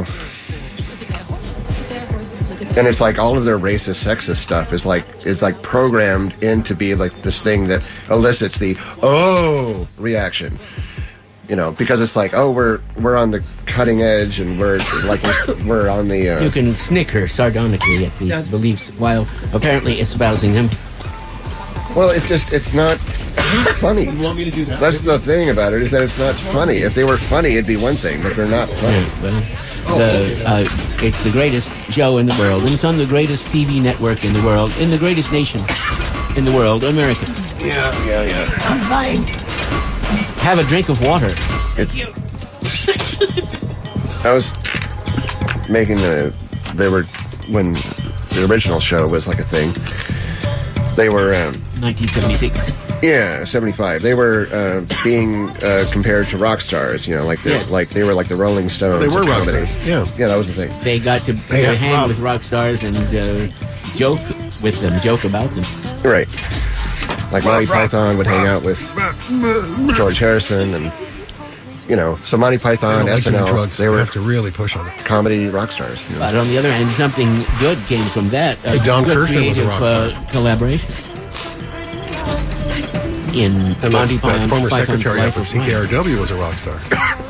And it's like all of their racist, sexist stuff is like programmed in to be like this thing that elicits the reaction. Because it's like, oh, we're on the cutting edge, and we're on the. You can snicker sardonically at these beliefs while apparently espousing them. Well, it's not funny. You want me to do that? That's the thing about it, is that it's not funny. If they were funny, it'd be one thing, but they're not funny. It's the greatest show in the world, and it's on the greatest TV network in the world, in the greatest nation in the world, America. Yeah. I'm fine. Have a drink of water. I was making when the original show was like a thing, they were 1976. Yeah, 75. They were being compared to rock stars, like they were like the Rolling Stones. They were of rock comedy. stars. Yeah, that was the thing. They got to hang with rock stars and joke with them, joke about them. Right. Like Monty Python would hang out with George Harrison, and so Monty Python, SNL, they were have to really push on it. Comedy rock stars. But on the other hand, something good came from that. Don good Kirshner was a rock creative collaboration. In And Monty that Python's former Life secretary up of at CKRW was a rock star.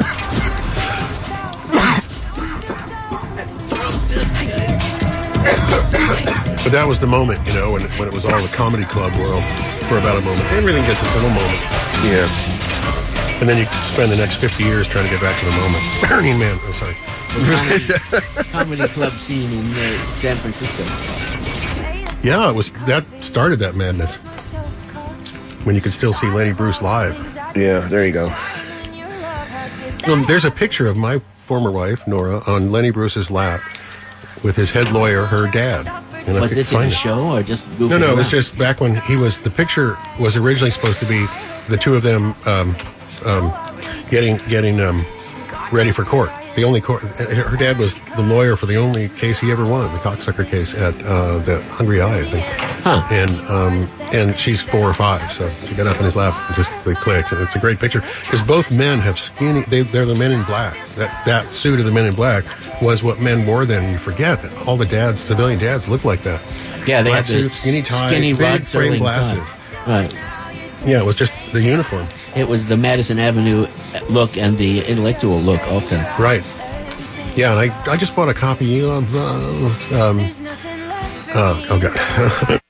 But that was the moment, when it was all the comedy club world for about a moment. Everything gets its little moment. Yeah. And then you spend the next 50 years trying to get back to the moment. Burning Man. I'm sorry. The comedy club scene in San Francisco. Yeah, that started that madness. When you could still see Lenny Bruce live. Yeah, there you go. There's a picture of my former wife, Nora, on Lenny Bruce's lap with his head lawyer, her dad. And Was this in a show or just goofing No, it around? was just back when the picture was originally supposed to be the two of them getting ready for court. The only court, her dad was the lawyer for the only case he ever won, the cocksucker case at the Hungry Eye, I think. Huh. And she's 4 or 5, so she got up in his lap and just they clicked. And it's a great picture because both men have skinny. They're the Men in Black. That suit of the Men in Black was what men wore then. You forget that all the civilian dads look like that. Yeah, they Black have the suits, skinny tie, skinny big Rod frame Serling glasses. tie. Right. Yeah, it was just the uniform. It was the Madison Avenue look and the intellectual look also. Right. Yeah, and I just bought a copy of God.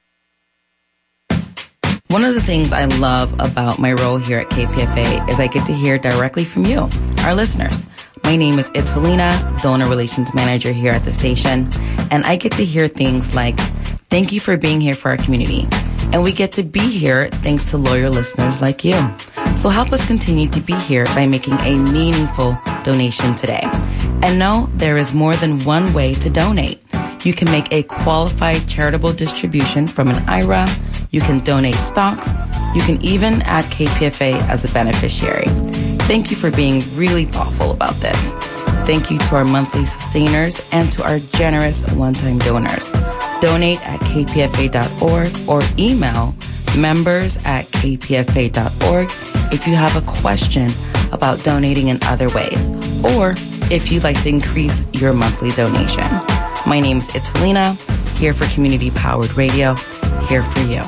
One of the things I love about my role here at KPFA is I get to hear directly from you, our listeners. My name is Itzalina, Donor Relations Manager here at the station, and I get to hear things like, Thank you for being here for our community. And we get to be here thanks to loyal listeners like you. So help us continue to be here by making a meaningful donation today. And know there is more than one way to donate. You can make a qualified charitable distribution from an IRA. You can donate stocks. You can even add KPFA as a beneficiary. Thank you for being really thoughtful about this. Thank you to our monthly sustainers and to our generous one-time donors. Donate at kpfa.org or email members@kpfa.org if you have a question about donating in other ways, or if you'd like to increase your monthly donation. My name is Italina, here for Community Powered Radio, here for you.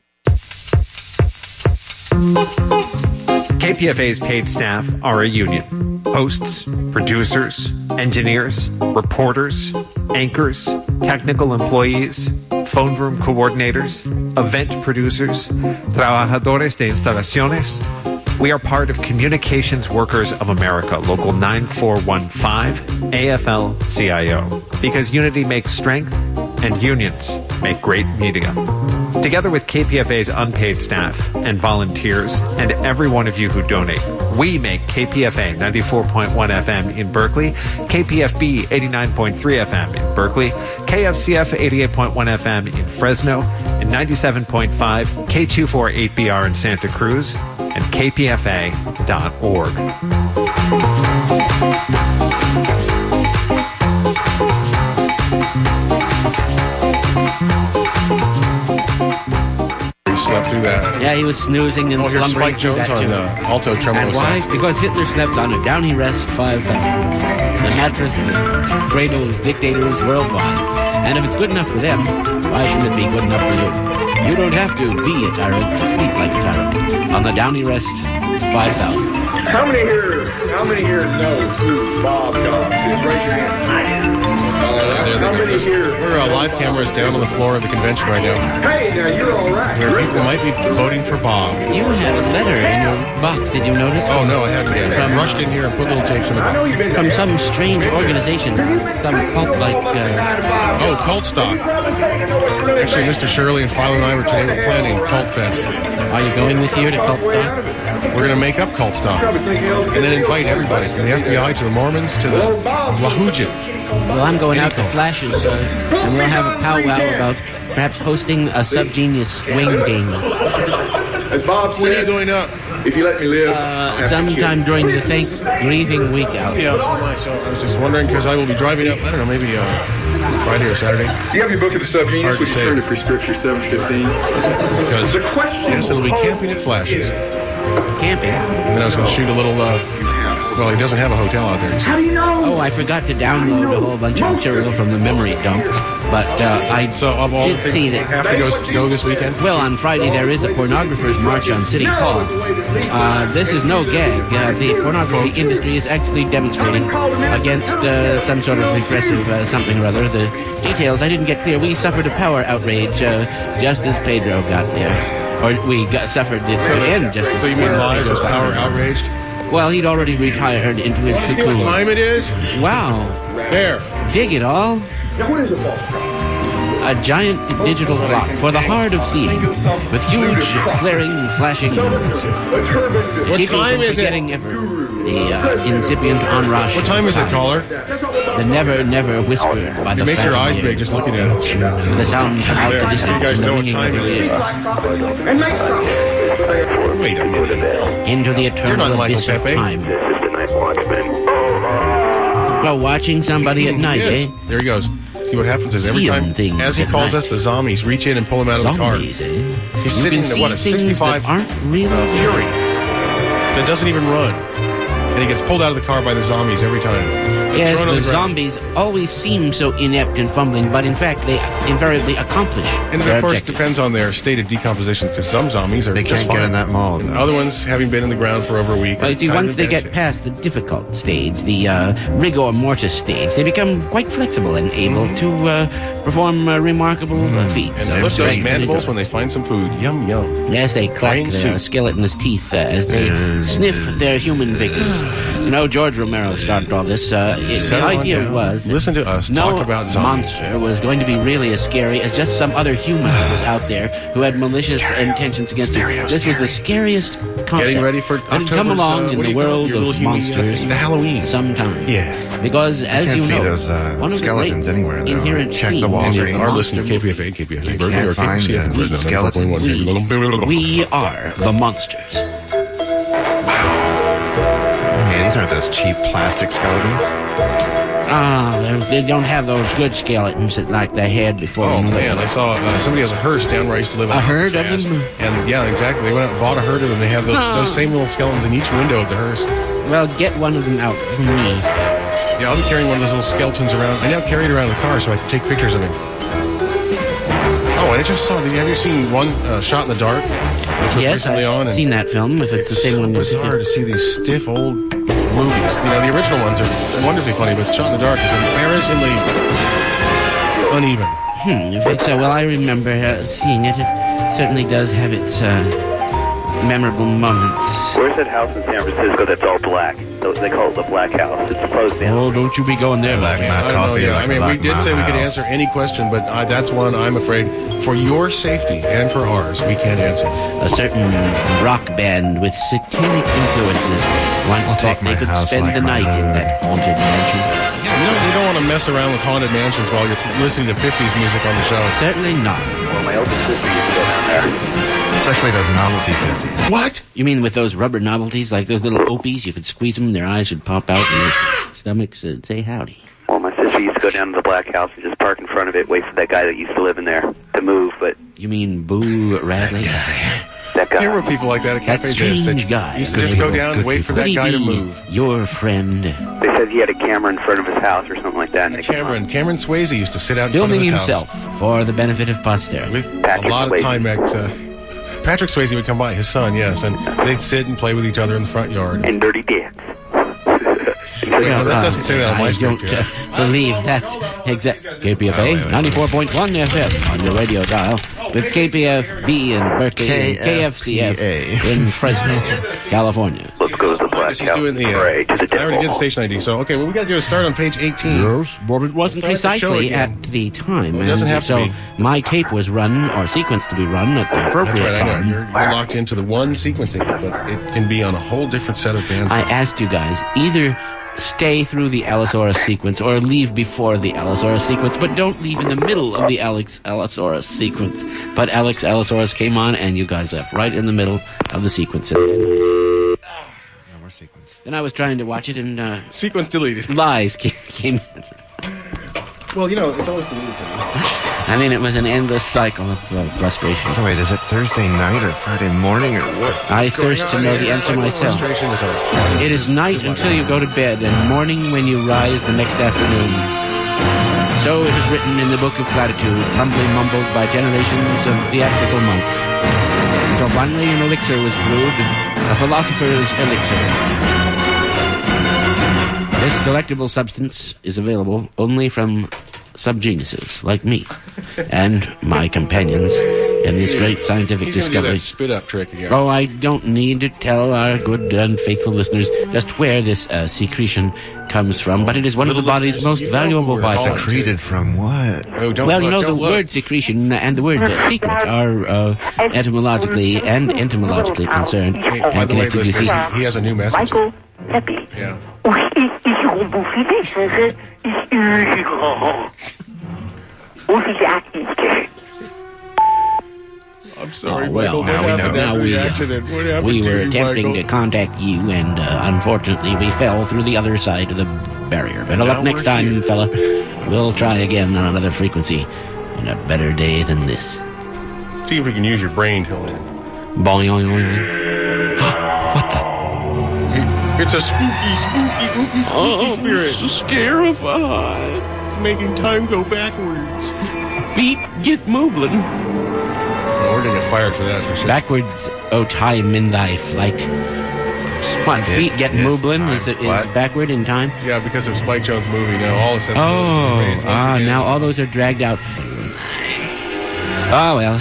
KPFA's paid staff are a union. Hosts, producers, engineers, reporters, anchors, technical employees, phone room coordinators, event producers, trabajadores de instalaciones. We are part of Communications Workers of America, Local 9415, AFL-CIO, because unity makes strength and unions make great media. Together with KPFA's unpaid staff and volunteers and every one of you who donate, we make KPFA 94.1 FM in Berkeley, KPFB 89.3 FM in Berkeley, KFCF 88.1 FM in Fresno, and 97.5 K248BR in Santa Cruz, and kpfa.org. Slept through that. Yeah, he was snoozing and here's slumbering. Spike Jones on alto tremolo And why? sax. Because Hitler slept on a Downy Rest 5000. The mattress that cradles dictators worldwide. And if it's good enough for them, why shouldn't it be good enough for you? You don't have to be a tyrant to sleep like a tyrant. On the Downy Rest 5000. How many here know who Bob Dobbs is? Raise your hand. How many here? We're live cameras down on the floor of the convention right now, Hey, now you're all right. where people might be voting for Bob. You had a letter in your box, did you notice? Oh, no, I hadn't yet. I rushed in here and put little tapes in the box. From some strange organization, some cult-like... Oh, Cult Stock. Actually, Mr. Shirley and Philo and I were planning Cult Fest. Are you going this year to Cult Stock? We're going to make up Cult Stock. And then invite everybody, from the FBI to the Mormons to the Wahoojan. Well, I'm going out to Flashes, and we'll have a powwow about perhaps hosting a Subgenius wing game. As Bob said, when are you going up? If you let me live. Sometime during the Thanksgiving week out. Yeah, so I was just wondering, because I will be driving up, I don't know, maybe Friday or Saturday. Do you have your book of the Subgenius? Hard to say. Turn to prescription 715. Because, yes, it'll be camping at Flashes. Camping? And then I was going to shoot a little, well, he doesn't have a hotel out there. How do you know? Oh, I forgot to download a whole bunch of material from the memory dump. But I did see that. Have to go this weekend? Well, on Friday there is a pornographers' march on City Hall. This is no gag. The pornography industry is actually demonstrating against some sort of repressive something or other. The details I didn't get clear. We suffered a power outrage just as Pedro got there. Or we suffered it again just as So you mean Lies was power outraged? Well, he'd already retired into his cocoon. See what time it is? Wow. There. Dig it all. Now, what is a ball? A giant digital clock for the hard of seeing, with huge, flaring, flashing numbers. What time is it? The incipient onrush. What time is it, caller? The never, never whispered by the It makes your eyes phantom big just looking at it. The sound out the distance. So you guys and the know what ringing time of it the is. ears. Wait a minute. Into the eternal You're not Michael abyss of Pepe. time. Well, watching somebody at night, Yes. eh? There he goes. See what happens is every Seeing time, things as he at calls night. us, the zombies reach in and pull him out of the car. Zombies, eh? He's You sitting can in, what, a see things 65 that aren't really Fury that doesn't even run. And he gets pulled out of the car by the zombies every time. Gets Yes, thrown on the ground. zombies always seem so inept and fumbling, but in fact they invariably accomplish And their of course, it objective. depends on their state of decomposition, because some zombies are They just can't get fine. in that mold. And other ones, having been in the ground for over a week. But are kind once of they get advanced. past the difficult stage, the rigor mortis stage, they become quite flexible and able to perform remarkable feats. And lift those mandibles when they find some food. Yum, yum. Yes, they clack their skeleton's teeth as they sniff their human vigors. You know, George Romero started all this. The idea was that listen to us talk about zombies. Monster was going to be really as scary as just some other human who was out there who had malicious intentions against him. This was the scariest concept. Getting ready for October's, come along in the world of monsters. The Halloween. Sometime. Yeah. Because, as you know, those, one of skeletons the great anywhere, though. inherent Check the themes Wall of Street. Are listening to KPFA, KPFA, Berkeley, or find KPCF, the skeletons. We are the monsters. Hey, these aren't those cheap plastic skeletons. They don't have those good skeletons that like they had before. Oh, man, I saw somebody has a hearse down where I used to live. A herd of them? And, yeah, exactly. They went out and bought a herd of them. They have those same little skeletons in each window of the hearse. Well, get one of them out for me. Yeah, I'll be carrying one of those little skeletons around. I now carry it around the car so I can take pictures of him. Oh, and I just saw, have you seen one Shot in the Dark? Which was recently I've seen that film, if it's the same one. It's so bizarre to see these stiff old movies. You know, the original ones are wonderfully funny, but Shot in the Dark is embarrassingly uneven. You think so? Well, I remember seeing it. It certainly does have its memorable moments. Where's that house in San Francisco that's all black? They call it the Black House. It's supposed to be. Oh, don't you be going there, Black coffee. I mean, we did say we could answer any question, but that's one I'm afraid, for your safety and for ours, we can't answer. A certain rock band with satanic influences once thought they could spend the night in that haunted mansion. You don't want to mess around with haunted mansions while you're listening to 50s music on the show. Certainly not. Well, my older sister used to go down there. Especially those novelty 50s. What? You mean with those rubber novelties, like those little opies? You could squeeze them, their eyes would pop out, and their stomachs would say howdy. Well, my sister used to go down to the Black House and just park in front of it, wait for that guy that used to live in there to move, but... You mean Boo Radley? That guy. There were people like that at Cafe Dish that guy. used to just go down and wait for that guy to move. Your friend. They said he had a camera in front of his house or something like that. Cameron Swayze used to sit out in filming front of his himself house. For the benefit of posterity. With a lot of time Patrick Swayze would come by, his son, yes, and they'd sit and play with each other in the front yard. And dirty dance. Well, that doesn't say that on my script. I don't believe that's exact. KPFA 94.1 FM on your radio dial with KPFB in Berkeley and KFCF in Fresno, California. Let's go to the Black House. I already did station ID, so okay, what we got to do is start on page 18. Yes, but it wasn't precisely at the time. Well, it doesn't have to be. My tape was run, or sequenced to be run at the appropriate time. That's right, I know. You're locked into the one sequencing, but it can be on a whole different set of bands. I asked you guys, either stay through the Allosaurus sequence or leave before the Allosaurus sequence, but don't leave in the middle of the Alex Allosaurus sequence. But Alex Allosaurus came on, and you guys left right in the middle of the sequence. Then I was trying to watch it, and sequence deleted. Lies came in. Well, you know, it's always deleted. I mean, it was an endless cycle of frustration. So wait, is it Thursday night or Friday morning or what? I thirst to know the answer myself. It is night until you go to bed, and morning when you rise the next afternoon. So it is written in the Book of Platitudes, humbly mumbled by generations of theatrical monks. Until finally an elixir was brewed, a philosopher's elixir. This delectable substance is available only from subgenuses like me and my companions in this great scientific discovery. That spit up trick again. Oh, I don't need to tell our good and faithful listeners just where this secretion comes from, but it is one of the body's most valuable byproducts. Secreted from what? Well, you know, the word secretion and the word secret are etymologically concerned. By the way, listeners, he has a new message. Michael Pepe. Yeah. I'm sorry, Michael. What happened after the accident? What happened we were to you, attempting Michael? to contact you, and unfortunately, we fell through the other side of the barrier. Better luck next time, fella. We'll try again on another frequency, and a better day than this. See if we can use your brain, Tony. Boing. What the? It's a spooky spirit. I'm scarified. Making time go backwards. Feet get moving. Well, we're gonna get fired for that for sure. Backwards, O time in thy flight. What, feet get Mooblin is backward in time? Yeah, because of Spike Jones' movie. Now all the sensibilities have been raised once again. Now all those are dragged out. Oh, well.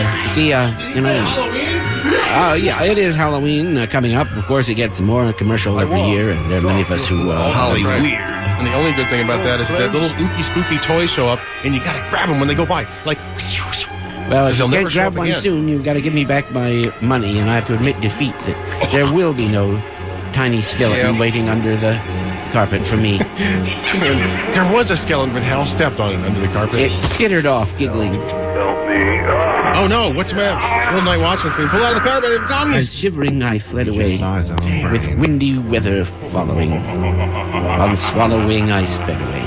Yeah, it is Halloween coming up. Of course, it gets more commercial every year, and there are many of us who... Hollywood. And the only good thing about that is that little ooky spooky toys show up, and you gotta grab them when they go by. Like... Well, if you never can't grab one again. soon, you've got to give me back my money, and I have to admit defeat that there will be no tiny skeleton waiting under the carpet for me. There was a skeleton, but Hal stepped on it under the carpet. It skittered off, giggling. Oh no, what's the matter? Little night watchman's being pulled out of the carpet. It's on you. As shivering, I fled away, with windy weather following. On swallowing, I sped away.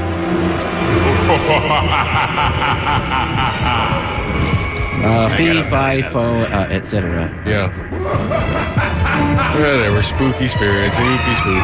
Fee, fi, fo, etc. Yeah. Whatever, spooky spirits, spooky.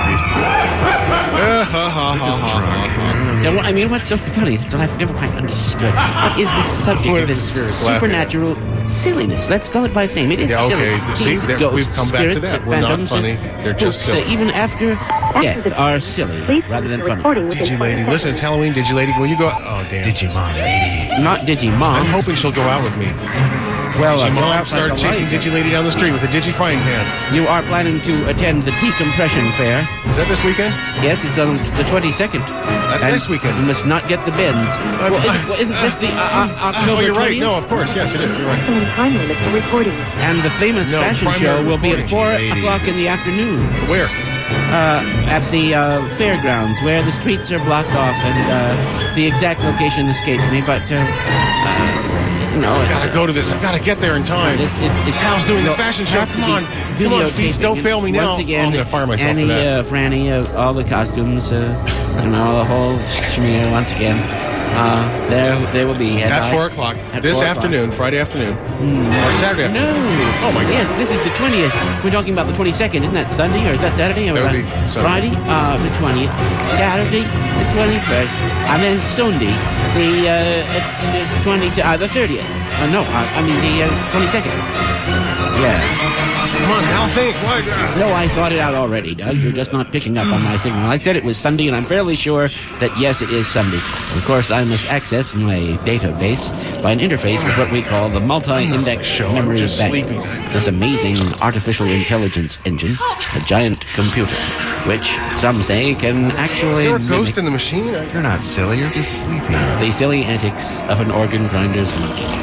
Yeah, well, I mean, what's so funny? That's what I've never quite understood. What is the subject of this supernatural silliness? Let's call it by its name. It is silly. See, we've come back to that. We're not funny. They're just silly. Even after death are silly rather than funny. Digi-Lady, listen, it's Halloween, Digi-Lady. Will you go... Oh, damn. Digimon lady. Not Digimon. I'm hoping she'll go out with me. Well, Digimon start chasing Digi-Lady down the street with a Digi-Frying pan. You are planning to attend the Decompression Fair. Is that this weekend? Yes, it's on the 22nd. That's next weekend. You must not get the bends. Isn't this the October Oh, you're right. 20th? No, of course. Yes, it is. You're right. And the famous fashion show will be at 4 o'clock in the afternoon. Where? At the fairgrounds, where the streets are blocked off, and the exact location escapes me, but... No, I've got to go to this. I've got to get there in time. It's Hal's doing the fashion show. Come on, Feast, don't fail me now. Once again, I'm going to fire myself Annie, for that. Franny, all the costumes, the whole schmear once again. They will be at 4 o'clock this afternoon, Friday afternoon, or Saturday afternoon. No. Oh my God. Yes, this is the 20th. We're talking about the 22nd. Isn't that Sunday or is that Saturday? That would be Sunday. Friday, the 20th. Saturday, the 21st, and then Sunday, the 30th. No, I mean the 22nd. Yeah. Come on, Hal, think. What? No, I thought it out already, Doug. You're just not picking up on my signal. I said it was Sunday, and I'm fairly sure that, yes, it is Sunday. Of course, I must access my database by an interface with what we call the Multi-Index Memory Bank. This amazing artificial intelligence engine, a giant computer, which some say can actually... Is there a ghost in the machine? You're not silly, you're just sleeping. The silly antics of an organ grinder's monkey.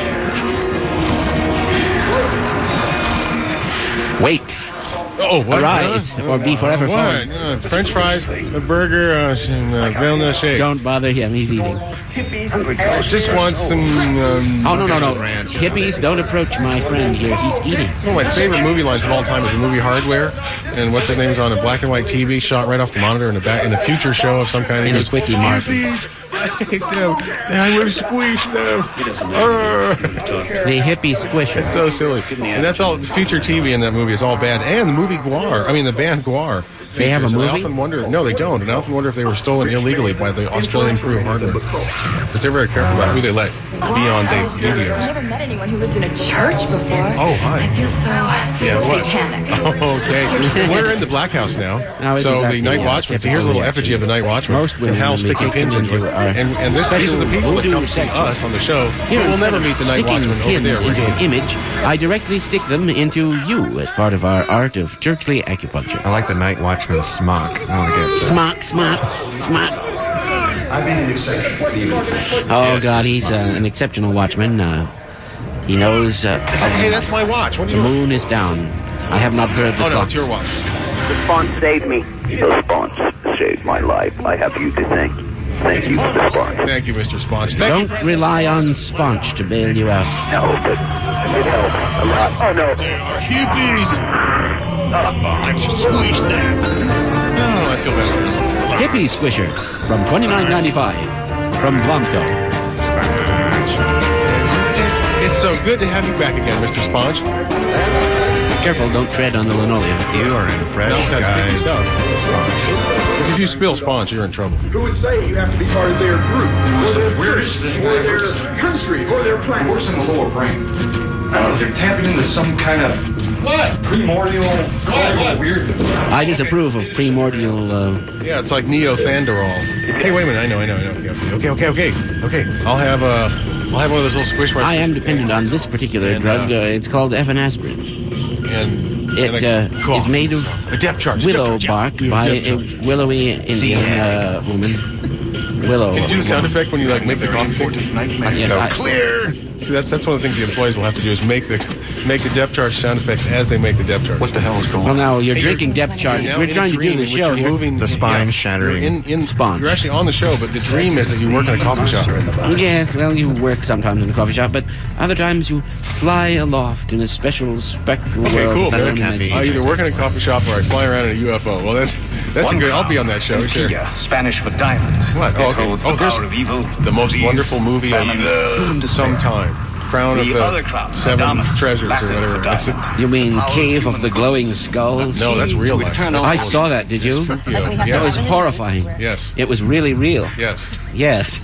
Wake. Oh, what? Arise, or be forever fallen. French fries, a burger, and vanilla shake. Don't bother him, he's eating. Just want some... no. Hippies, don't approach my friend here, he's eating. One of my favorite movie lines of all time is the movie Hardware. And what's his name is on a black and white TV shot right off the monitor in a future show of some kind. In a quickie mark. Hippies, I hate them. I will squish them. The hippie squisher. It's so silly. And that's all, the future TV in that movie is all bad. And the movie Guar, the band Guar. They have a movie? I often wonder, no, they don't. And I often wonder if they were stolen illegally by the Australian crew of Hardware. Because they're very careful about who they let be on their videos. I've never met anyone who lived in a church before. Oh, hi. I feel so satanic. Oh, okay. We're in the Black House now. So the Night Watchman. See, here's a little effigy of the Night Watchman. Most women and Hal sticking pins into it. And these are the people that come see us on the show. Who will never meet the Night Watchman over there. Into an image, I directly stick them into you as part of our art of churchly acupuncture. I like the Night Watchman smock. Smock. I've been an exception for you. Oh, God, he's an exceptional watchman. He knows... hey, that's my watch. The moon is down. I have not heard the clocks. Oh, no, it's your watch. The Spawn saved me. The Spawn saved my life. I have you to thank. Thank you, Mr. Spawn. Thank you, Mr. Sponge. Don't rely on Sponge to bail you out. No, but it helps a lot. Oh, no. They are hippies. I just squeezed that. Oh, I feel better. Hippie Squisher from $29.95 from Blanco. It's so good to have you back again, Mr. Sponge. Careful, don't tread on the linoleum. You are in fresh that's sticky guys. stuff. Because if you spill Sponge, you're in trouble. Who would say you have to be part of their group, or their church, or their country, or their planet? It works in the lower brain. I don't know, they're tapping into some kind of What? Primordial. What? Weird. I disapprove of primordial. Yeah, it's like Neothandorol. Hey, wait a minute. I know. Okay. I'll have one of those little squish marks. I am dependent on this particular drug. It's called ephinaspirin. It is made of a depth charge. willow bark by a willowy Indian woman. Willow. Can you do the sound effect when you like make the coffee? Yes, Clear. See, that's one of the things the employees will have to do is make the depth charge sound effects as they make the depth charge. What the hell is going on? Well, now you're drinking depth charge. We're trying to do the show here. The spine shattering. Sponge. You're actually on the show, but the dream is that you work in a coffee shop. Yes, well, you work sometimes in a coffee shop, but other times you fly aloft in a special spectral Okay, world. cool. I either work in a coffee shop or I fly around in a UFO. Well, that's a good. I'll be on that show. Sure. Spanish for diamond. What? Oh, okay. There's the most wonderful movie of some time. Crown of the Seven Treasures or whatever. You mean Cave of the Glowing Skulls? No, that's real life. I saw that, did you? That was horrifying. Yes. It was really real. Yes. Yes.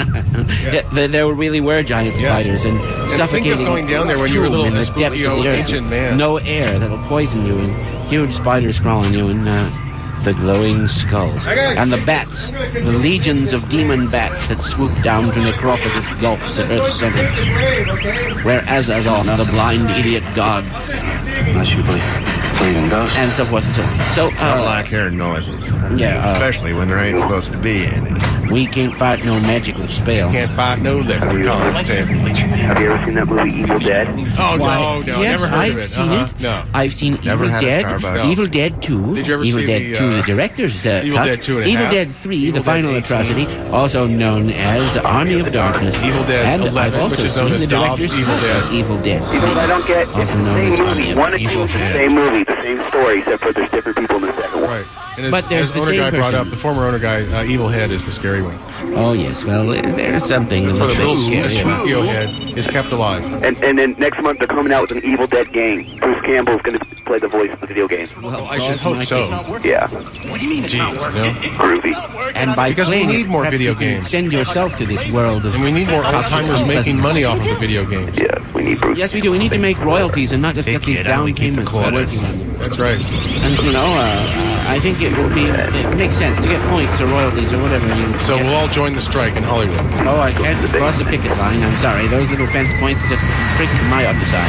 There really were giant spiders and suffocating. Think of going down there when you were a little ancient man. No air that'll poison you and huge spiders crawling you and the glowing skulls. And the bats, the legions of demon bats that swoop down from the necrophagous gulfs at Earth's center, where Azazel, the blind idiot god, Unless you believe in ghosts. and so forth and so on. So, black-haired noises. Yeah, especially when there ain't supposed to be any. We can't fight no magical spell. Can't fight no leprechaun. Have you ever seen that movie Evil Dead? Oh, Why, no, yes, never heard I've of it. seen it. No. I've seen Never Evil had a Dead, Starbucks. Evil Dead 2, Did you ever Evil see Dead the, 2, the director's Evil cut, Dead 2 and a Evil half? Dead 3, Evil the Dead final 18. atrocity, also known as Army of Darkness. Evil Dead and 11, I've also which is known seen as the Dobbs' director's Evil Dead. Evil Dead. You know what I don't get? It's Also the known as same Army movie. of One and two Evil is the Dead. same movie, the same story, except for there's different people in the second one. Right. And But there's as the owner same guy brought person. up, the former owner guy, Evil Head, is the scary one. Oh, yes, well, there's something. For the little scary. Spooky Head is kept alive. And then next month they're coming out with an Evil Dead game. Bruce Campbell's going to play the voice of the video game. Well, I should hope so. Yeah. What do you mean? Jeez, Groovy. And by because we playing need it, more perhaps video you can games. Send yourself to this world of. And we need more old-timers making money off of the video games. Yeah, we need Bruce. Yes, we do. We need to make royalties and not just get these down payments for working on them. That's right. And I think it makes sense to get points or royalties or whatever you. So we'll all join the strike in Hollywood. Oh, I can't cross the picket line. I'm sorry. Those little fence points just prick my underside.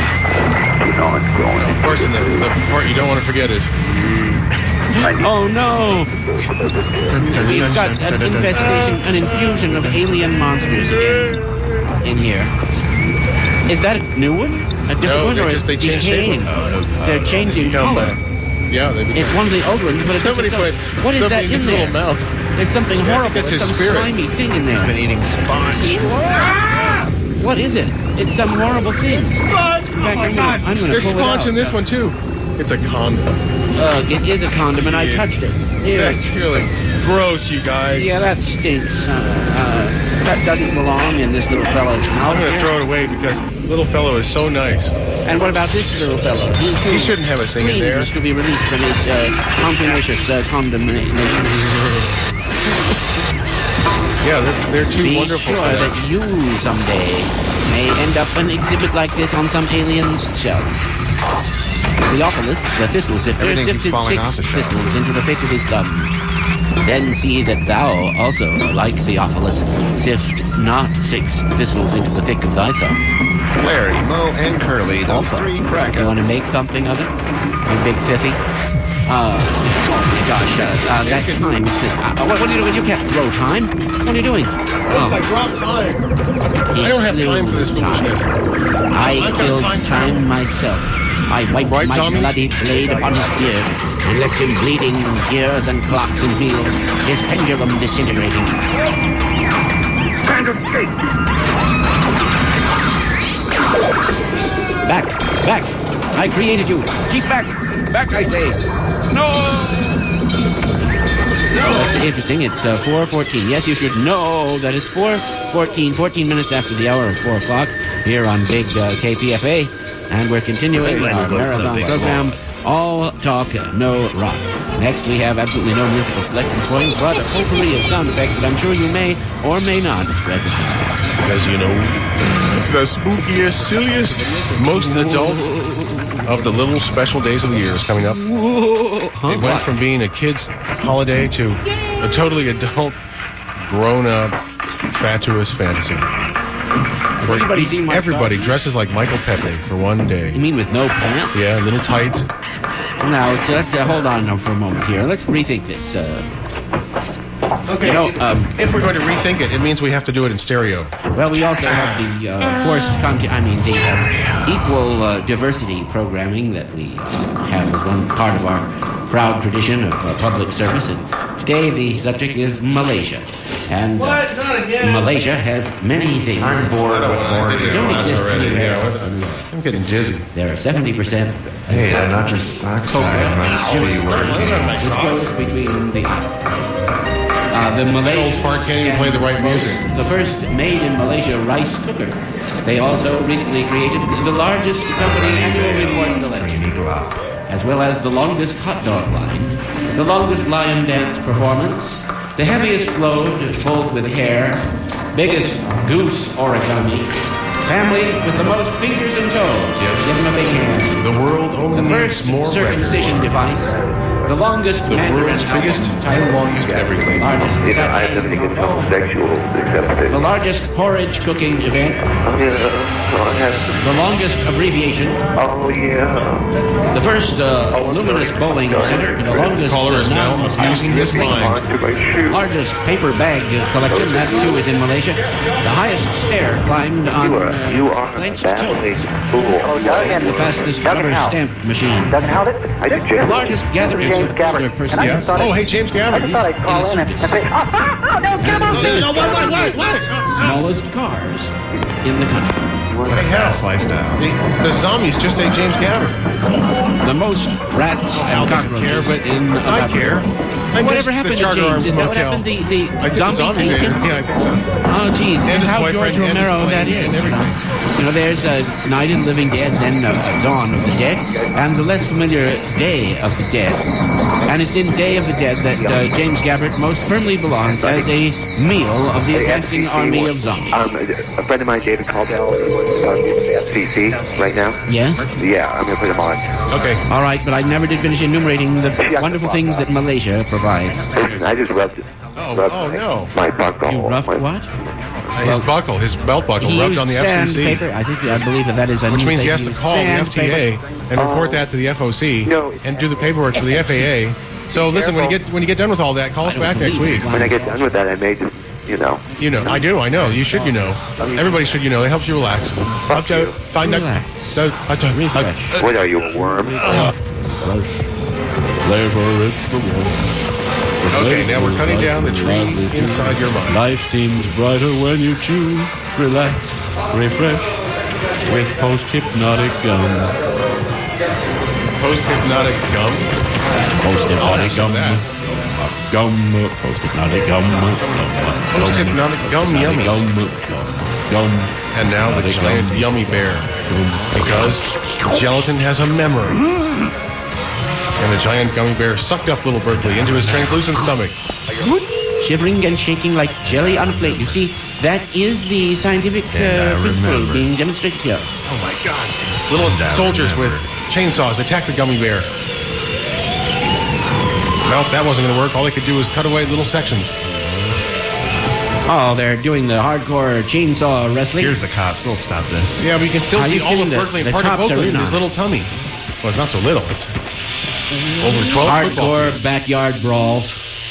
Of course, and the part you don't want to forget is. Oh no! We've got an infestation, an infusion of alien monsters in here. Is that a new one? A different one, or they changed shape. They're changing color. Yeah, it's one of the old ones, but it's somebody put what is that in his there? little mouth. There's something horrible. That's his some spirit. slimy thing in there. He's been eating sponge. What is it? It's some horrible thing. Sponge! In fact, I'm gonna There's pull it sponge out. in this one too. It's a condom. It is a condom, and I touched it. Ew. That's really gross, you guys. Yeah, that stinks. That doesn't belong in this little fellow's mouth. I'm going to throw it away because little fellow is so nice. And what about this little fellow? He shouldn't have a thing in there. He to be released from his contumacious condemnation. Yeah, they're two wonderful. Be sure that you someday may end up an exhibit like this on some alien's shelf. Theophilus, the thistle sifter, sifted 6 thistles into the thick of his thumb. Then see that thou also, like Theophilus, sift not 6 thistles into the thick of thy thumb. Larry, Moe, and Curly, the 3 crackers. You want to make something of it? You big fiffy? Gosh, that time. What are you doing? You can't throw time. What are you doing? Once I drop time. I don't have time for this foolishness. I killed time myself. I wiped my bloody blade upon his beard and left him bleeding gears and clocks and wheels, his pendulum disintegrating. Back! I created you! Keep back! Back, I say! No! That's interesting. It's 4:14. Yes, you should know that it's 4:14, 14 minutes after the hour of 4 o'clock here on Big KPFA. And we're continuing our marathon program, All Talk, No Rock. Next, we have absolutely no musical selections for you, but a potpourri of sound effects that I'm sure you may or may not recognize. Because, you know, the spookiest, silliest, most adult of the little special days of the year is coming up. It went from being a kid's holiday to a totally adult, grown-up, fatuous fantasy. Has anybody seen my Everybody dresses like Michael Pepe for one day. You mean with no pants? Yeah, little tights. Now, let's hold on for a moment here. Let's rethink this. Okay, if we're going to rethink it, it means we have to do it in stereo. Well, we also have the the equal diversity programming that we have as one part of our proud tradition of public service. And today the subject is Malaysia. And Malaysia has many things. I'm bored with boring Don't exist anywhere. I'm getting dizzy. There are 70%. Hey, they're not your socks. I must be working. This goes between the Malaysian old fart can't even play the right music. The first made in Malaysia rice cooker. They also recently created the largest company annual report collection, as well as the longest hot dog line, the longest lion dance performance, the heaviest load pulled with hair, biggest goose origami, family with the most fingers and toes. Yes. Give them a big hand. The world only The needs first more circumcision device. The longest The world's Mandarin biggest album and longest everything. Largest You know, I have nothing against homosexuals except that. the largest porridge cooking event. The longest abbreviation. Oh, yeah. The first luminous bowling center. The longest Caller is now abusing his line. largest paper bag collection. That too is in Malaysia. The highest stair climbed on You are clenched babbling toes. fool. The fastest rubber stamp machine. The largest gathering of other persons. Yes. Oh, hey, James Gabbard. In a circus. What? Smallest cars in the country. What the hell? Lifestyle. The zombies just ate James Gabbard. The most rats and cockroaches in I care. I Whatever missed happened the to Charter James? Arms Is that what Motel. happened? The I think the zombies ate him. Yeah, I think so. Oh, geez. And And his how boyfriend George and his Romero that plane is. and everything. You know, there's Night of the Living Dead, then Dawn of the Dead, and the less familiar Day of the Dead. And it's in Day of the Dead that James Gabbard most firmly belongs as a meal of the advancing army of zombies. A friend of mine, David Caldwell, is on the FCC right now. Yes? Yeah, I'm going to put him on. Okay. All right, but I never did finish enumerating the wonderful things that Malaysia provides. Listen, I just rubbed it. Oh, no. My buckle. You roughed what? His buckle, his belt buckle, He rubbed used on the sandpaper. FCC. I believe that is a Which new means he thing. has to used call the FTA sandpaper. and report that to the FOC and do the paperwork for the FAA. So listen, when you get done with all that, call us back next week. When I get done with that, I may just, You know, I do. I know. You should. You know. Everybody should. You know. It helps you relax. What are you, a worm? Fresh flavor, it's the one. Okay, now we're cutting down the tree inside your mind. Life seems brighter when you chew, relax, refresh with post-hypnotic gum. Post-hypnotic gum? Post-hypnotic gum. Gum, post-hypnotic gum. Post-hypnotic gum yummies. Gum. And now the giant yummy bear. Because gelatin has a memory. And the giant gummy bear sucked up little Berkeley into his translucent stomach. Shivering and shaking like jelly on a plate. You see, that is the scientific principle being demonstrated here. Oh my God. Little soldiers with chainsaws attack the gummy bear. Nope, that wasn't going to work. All they could do was cut away little sections. Oh, they're doing the hardcore chainsaw wrestling. Here's the cops. They'll stop this. Yeah, but you can still see all of Berkeley and part of Oakland in his little tummy. Well, it's not so little. It's over 12 hardcore backyard brawls.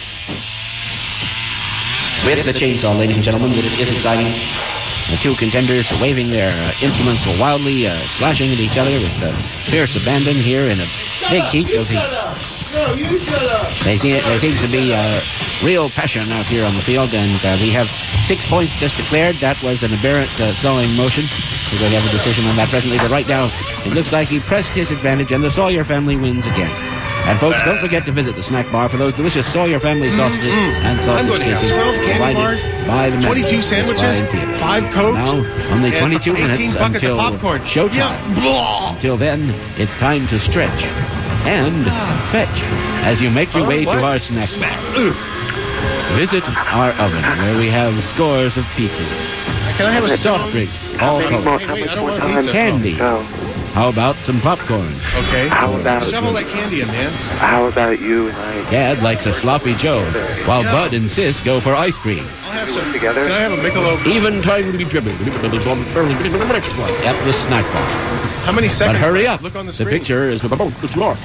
With the chainsaw, ladies and gentlemen, this is exciting. The two contenders waving their instruments wildly, slashing at each other with fierce abandon here in a big heat of heat. There seems to be real passion out here on the field, and we have 6 points just declared. That was an aberrant sawing motion. We're going to have a decision on that presently, but right now it looks like he pressed his advantage, and the Sawyer family wins again. And folks, don't forget to visit the snack bar for those delicious Sawyer family sausages and sausage I'm going to have casings 12 candy bars, by the 22 sandwiches, 5 Cokes, now, only 22 and 18 minutes buckets until of popcorn. showtime. Until then, it's time to stretch and fetch as you make your way to our snack bar. Visit our oven where we have scores of pizzas. Can I have a soft drinks, all colors, Wait, I don't want pizza. candy, How about some popcorn? Okay. How about shovel that candy in, man? How about you and I? Dad likes a sloppy Joe, while Bud and Sis go for ice cream. I'll have some together. Can I have a Michelob? Even time to be driven at the snack bar. How many seconds? But hurry up. Look on the The screen. picture is about the floor.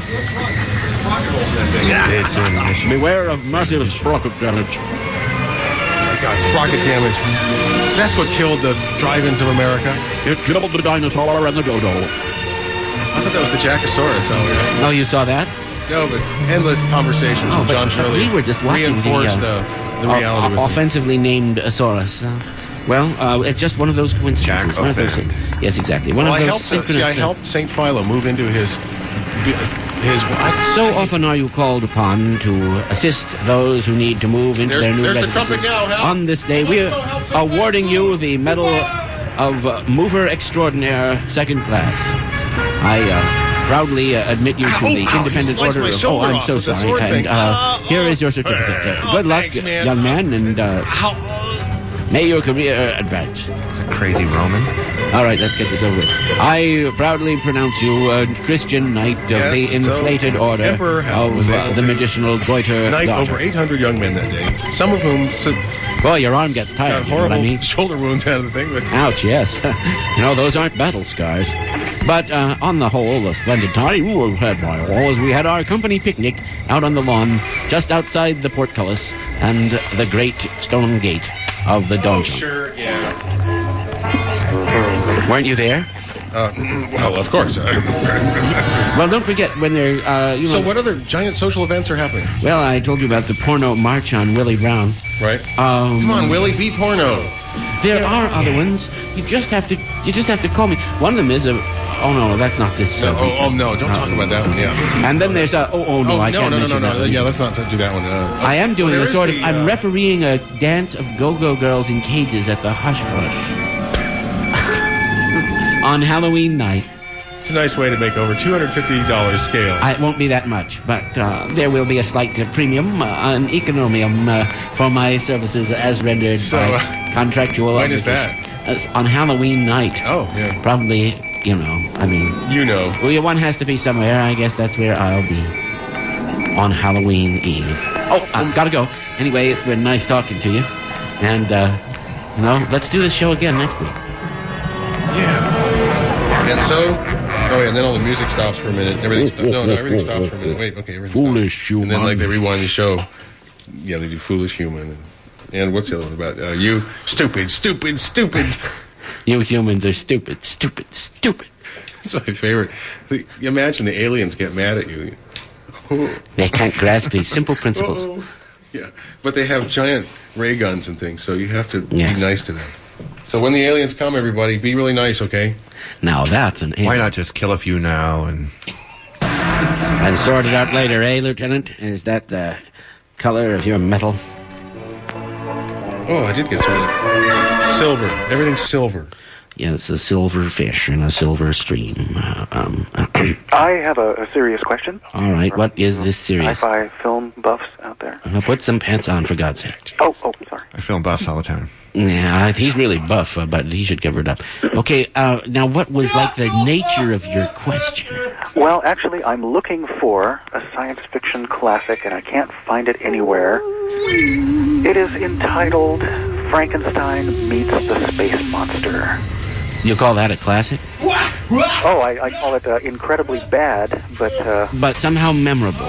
It's in this. Beware of massive sprocket damage. Oh my God, sprocket damage. That's what killed the drive-ins of America. It killed the dinosaur and the dodo. I thought that was the Jackosaurus. Oh, you saw that? No, but endless conversations with John Shirley. We were just watching reinforced the reality. Offensively named Asaurus. It's just one of those coincidences. One of those, yes, exactly. One of those synchronous. I helped St. Philo move into his. So often are you called upon to assist those who need to move into their new residences. There's the trumpet now, Hal. On this day, we are awarding you the Medal of Mover Extraordinaire, second class. I proudly admit you to the Independent Order of... Oh, I'm so sorry. And here is your certificate. Good luck, thanks, man. young man, and may your career advance. Crazy Roman. All right, let's get this over with. I proudly pronounce you a Christian knight of the inflated order Emperor Hal was able of the to medicinal goiter. Knight daughter. over 800 young men that day. Some of whom Boy, your arm gets tired. got You know what I horrible mean? shoulder wounds out of the thing. But Ouch, yes. Those aren't battle scars. But on the whole, a splendid time we've had by all as we had our company picnic out on the lawn just outside the portcullis and the great stone gate of the donjon. Sure, yeah. Weren't you there? Well, of course. Well, don't forget when they're... So what other giant social events are happening? Well, I told you about the porno march on Willie Brown. Right. Come on, Willie, be porno. There are other ones. You just have to call me. One of them is a... Oh, no, that's not this. No, no, don't talk about that one, yeah. And then there's a... I can't mention that one. Yeah, let's not do that one. I am doing a sort of... I'm refereeing a dance of go-go girls in cages at the Hush Hush. On Halloween night. It's a nice way to make over $250 scale. It won't be that much, but there will be a slight premium, an economium for my services as rendered by contractual When is that? On Halloween night. Oh, yeah. Probably, Well, one has to be somewhere. I guess that's where I'll be. On Halloween Eve. Oh, I've got to go. Anyway, it's been nice talking to you. And, let's do this show again next week. Yeah. And so, and then all the music stops for a minute. Everything stops for a minute. Wait, okay, everything Foolish stops. Human. And then, they rewind the show. Yeah, they do Foolish Human. And what's the other one about? You, stupid. You humans are stupid. That's my favorite. Imagine the aliens get mad at you. They can't grasp these simple principles. Yeah, but they have giant ray guns and things, so you have to be nice to them. So when the aliens come, everybody, be really nice, okay? Now that's an alien. Why not just kill a few now and sort it out later, eh, Lieutenant? Is that the color of your metal? Oh, I did get some of that. Silver. Everything's silver. Yes, a silver fish in a silver stream. I have a serious question. All right, what is this serious? Sci-fi film buffs out there. Put some pants on, for God's sake. Oh, sorry. I film buffs all the time. Yeah, he's really buff, but he should cover it up. Okay, now what was the nature of your question? Well, actually, I'm looking for a science fiction classic, and I can't find it anywhere. It is entitled Frankenstein Meets the Space Monster. You call that a classic? Oh, I call it incredibly bad, but somehow memorable.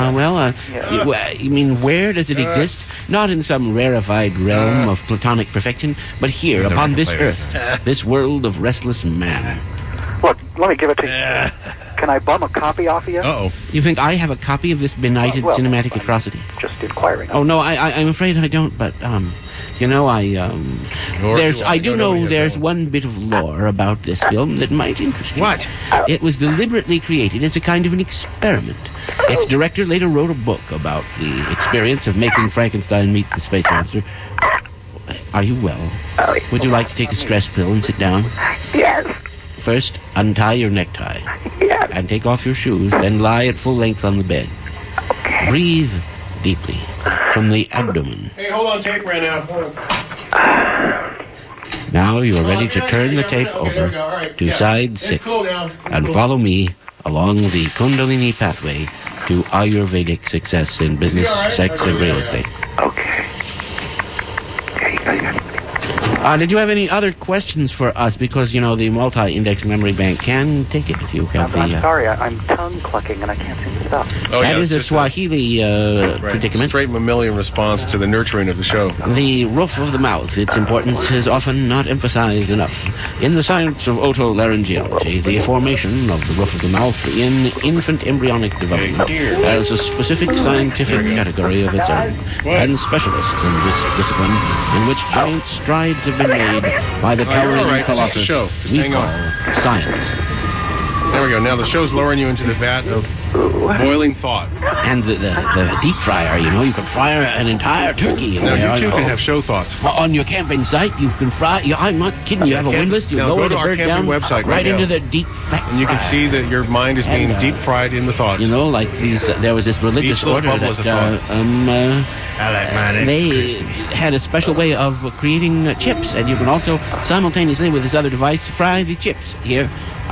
You mean where does it exist? Not in some rarefied realm of platonic perfection, but here, upon this earth, this world of restless man. Look, let me give it to you. Can I bum a copy off of you? Uh-oh. You think I have a copy of this benighted cinematic atrocity? Just inquiring. Oh, no, I'm afraid I don't, but, I do know there's one bit of lore about this film that might interest you. What? It was deliberately created as a kind of an experiment. Its director later wrote a book about the experience of making Frankenstein meet the space monster. Are you well? Would you like to take a stress pill and sit down? Yes. First, untie your necktie. Yes. And take off your shoes, then lie at full length on the bed. Okay. Breathe deeply from the abdomen. Hey, hold on, tape ran out. Hold on. Now you are ready to turn the tape over to side 6 and follow me along the Kundalini pathway to Ayurvedic success in business, sex, and real estate. Okay. Did you have any other questions for us? Because, you know, the multi-index memory bank can take it if you have the... I'm sorry, I'm tongue-clucking and I can't seem to stop. That is a Swahili predicament. Straight mammalian response to the nurturing of the show. The roof of the mouth, its importance is often not emphasized enough. In the science of otolaryngology, the formation of the roof of the mouth in infant embryonic development has a specific scientific category of its own, and specialists in this discipline, in which giant strides have been made by the towering colossus we call science. There we go. Now the show's lowering you into the vat of boiling thought. And the deep fryer, you know, you can fry an entire turkey. Now you too can have show thoughts. On your camping site, you can fry. I'm not kidding. You have a windlass. You lower the bird down website right into the deep fat and you can see that your mind is being deep fried in the thoughts. You know, like these. There was this religious order that they had a special way of creating chips, and you can also simultaneously with this other device fry the chips here.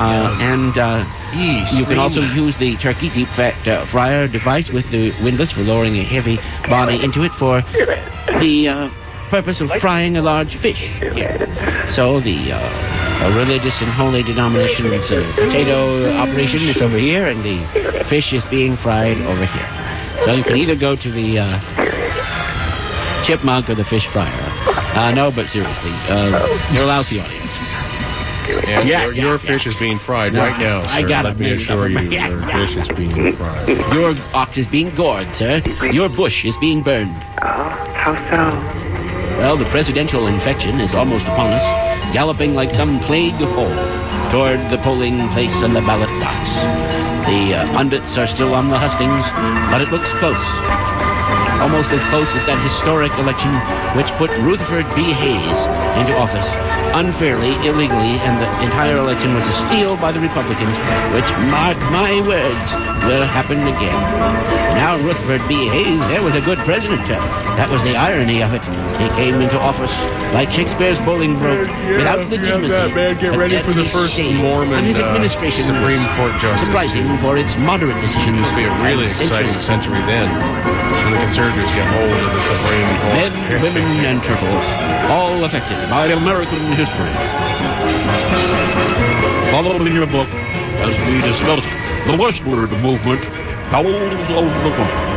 You can also use the turkey deep fat fryer device with the windlass for lowering a heavy body into it for the purpose of frying a large fish. Yeah. So the religious and holy denomination's potato operation is over here, and the fish is being fried over here. So you can either go to the chipmunk or the fish fryer. No, but seriously, you're a lousy audience. And your fish is being fried right now, sir. I got Let me assure you, your fish is being fried. Your ox is being gored, sir. Your bush is being burned. How so? Well, the presidential infection is almost upon us, galloping like some plague of old toward the polling place and the ballot box. The pundits are still on the hustings, but it looks close. Almost as close as that historic election which put Rutherford B. Hayes into office unfairly, illegally, and the entire election was a steal by the Republicans, which, mark my words, will happen again. Now, Rutherford B. Hayes, there was a good president. That was the irony of it. He came into office like Shakespeare's Bolingbroke, without legitimacy. Get ready for the first Mormon his administration Supreme Court justice. Surprising for its moderate decisions. This will be a really exciting century then, when the conservatives get hold of the Supreme Court. Men, women, and turtles, all affected by American history. Follow in your book as we discuss the westward movement. Howls of the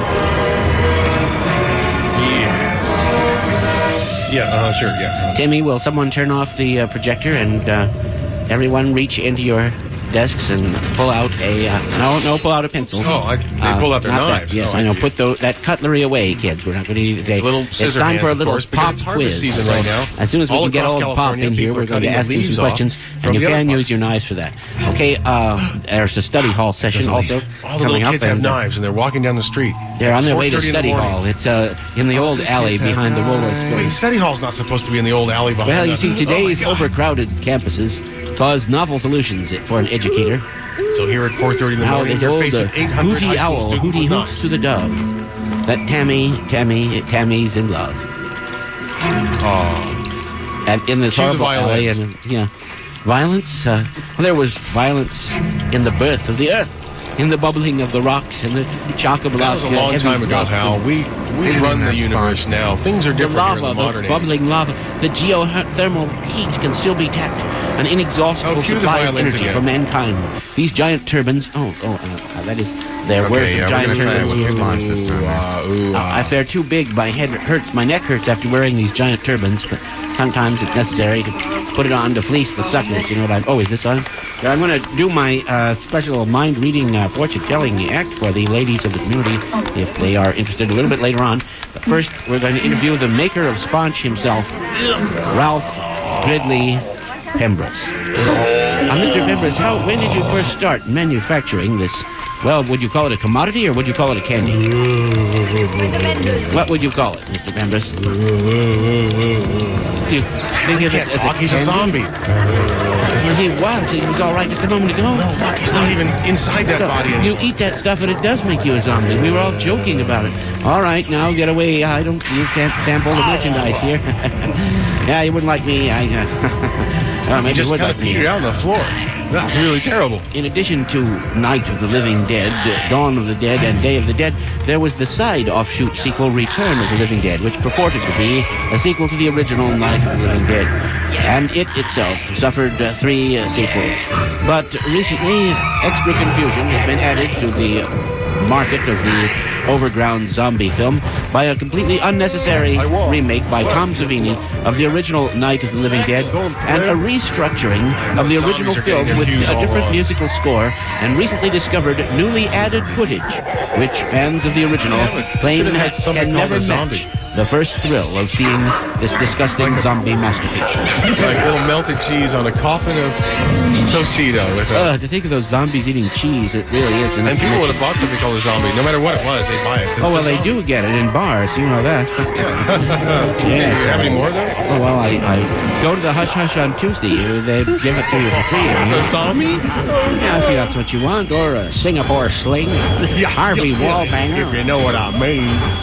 Yeah, sure, yeah. Timmy, will someone turn off the projector and everyone reach into your desks and pull out a pull out a pencil. They pull out their knives. Yes, I know. Put that cutlery away, kids. We're not going to eat it today. It's time for a little pop quiz. Season right now. As soon as we can get old Pop in here, we're going to ask him some questions, and you can use your knives for that. Okay, there's a study hall session also all the little kids have knives, and they're walking down the street. They're on their way to study hall. It's in the old alley behind the Woolworths building. Wait, study hall's not supposed to be in the old alley behind. Well, you see, today's overcrowded campuses cause novel solutions for an educator. So here at 4:30 in the morning, you're faced with 800 hooty owl, hooty hoots to the dove. That Tammy's in love. Oh. And in this horrible alley, and violence. There was violence in the birth of the earth, in the bubbling of the rocks, and the chock-a-block. That was a long time ago, Hal. We run the universe now. Things are different here in the modern age. Bubbling lava. The geothermal heat can still be tapped. An inexhaustible supply of energy for mankind. These giant turbines. That is. There were some giant turbines here. If they're too big, my head hurts. My neck hurts after wearing these giant turbines. But sometimes it's necessary to put it on to fleece the suckers. You know what is this on? I'm going to do my special mind-reading, fortune-telling act for the ladies of the community, if they are interested, a little bit later on. But first, we're going to interview the maker of Sponge himself, Ralph Gridley Pembroke. Mr. Pembroke, when did you first start manufacturing this? Well, would you call it a commodity or would you call it a candy? What would you call it, Mr. Pembroke? You think of it as a candy? He's a zombie. Well, he was all right just a moment ago. No, look, he's not even inside that body anymore. You eat that stuff and it does make you a zombie. We were all joking about it. All right, now get away. You can't sample the merchandise here. Yeah, you wouldn't like me. Maybe you just kind of peed out on the floor. That's really terrible. In addition to Night of the Living Dead, Dawn of the Dead, and Day of the Dead, there was the side offshoot sequel, Return of the Living Dead, which purported to be a sequel to the original Night of the Living Dead. And it itself suffered 3 sequels. But recently, extra confusion has been added to the market of the overground zombie film by a completely unnecessary remake by Tom Savini of the original Night of the Living Dead and a restructuring of the original film with a different musical score and recently discovered newly added footage, which fans of the original claim can never match the first thrill of seeing this disgusting zombie masterpiece. Like little melted cheese on a coffin of Tostito. To think of those zombies eating cheese, it really is. And people would have bought something called a zombie. No matter what it was, they buy it. Oh, well, they do get it in bars. You know that. Yeah. Do you have any more of those? Oh, well, I go to the Hush Hush on Tuesday. They give it to you for free. A zombie? Yeah, if that's what you want. Or a Singapore sling. Harvey Wallbanger. If you know what I mean.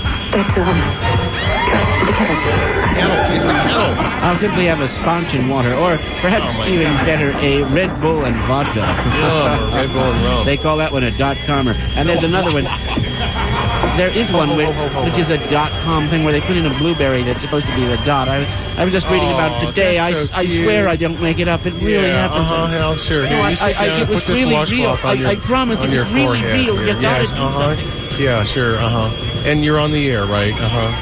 I'll simply have a sponge and water, or perhaps even better, a Red Bull and vodka. Red Bull and rum. They call that one a .comer. And there's another one. There is one which is a .com thing where they put in a blueberry that's supposed to be the dot. I was just reading about it today. I swear I don't make it up. It really happened. Yeah, sure. Here, you sit down and put this washcloth on I promise it was really real. You gotta do something. Yeah, sure. And you're on the air, right?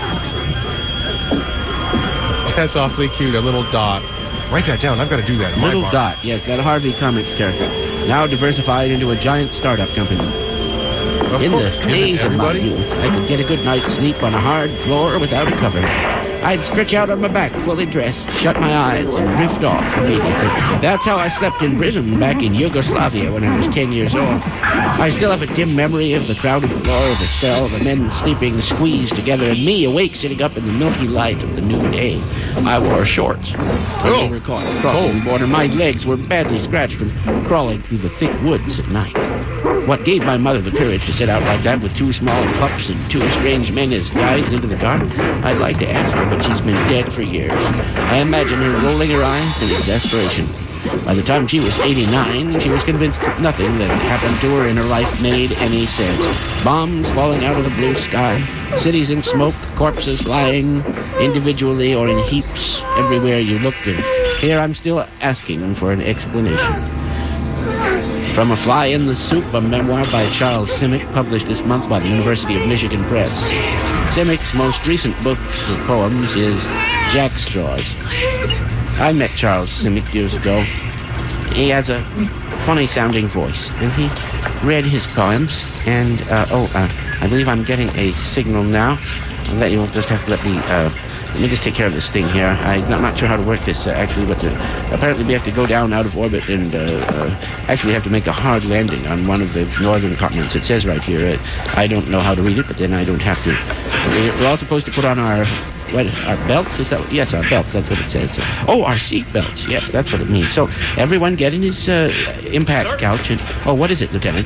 That's awfully cute. A little dot. Write that down. I've got to do that. Little dot. Yes, that Harvey Comics character. Now diversified into a giant startup company. In the days of my youth, I could get a good night's sleep on a hard floor without a cover. I'd stretch out on my back, fully dressed, shut my eyes, and drift off immediately. That's how I slept in prison back in Yugoslavia when I was 10 years old. I still have a dim memory of the crowded floor of the cell, the men sleeping squeezed together, and me awake sitting up in the milky light of the new day. I wore shorts. When we were crossing the border, my legs were badly scratched from crawling through the thick woods at night. What gave my mother the courage to set out like that with 2 small pups and 2 strange men as guides into the dark? I'd like to ask her, but she's been dead for years. I imagine her rolling her eyes in desperation. By the time she was 89, she was convinced that nothing that happened to her in her life made any sense. Bombs falling out of the blue sky, cities in smoke, corpses lying individually or in heaps everywhere you looked. And here I'm still asking for an explanation. From A Fly in the Soup, a memoir by Charles Simic, published this month by the University of Michigan Press. Simic's most recent book of poems is Jackstraws. I met Charles Simic years ago. He has a funny-sounding voice, and he read his poems, and, I believe I'm getting a signal now. You'll just have to let me just take care of this thing here. I'm not sure how to work this, actually, but apparently we have to go down out of orbit and actually have to make a hard landing on one of the northern continents. It says right here, I don't know how to read it, but then I don't have to. We're all supposed to put on our belts? Is that? Yes, our belts. That's what it says. Our seat belts. Yes, that's what it means. So everyone get in his impact couch and what is it, Lieutenant?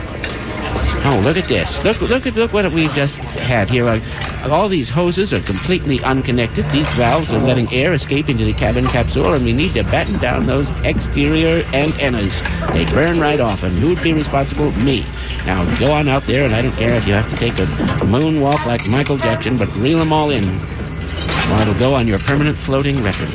Oh, look at this. Look what we've just had here. All these hoses are completely unconnected. These valves are letting air escape into the cabin capsule, and we need to batten down those exterior antennas. They burn right off, and who'd be responsible? Me. Now, go on out there, and I don't care if you have to take a moonwalk like Michael Jackson, but reel them all in, or it'll go on your permanent floating record.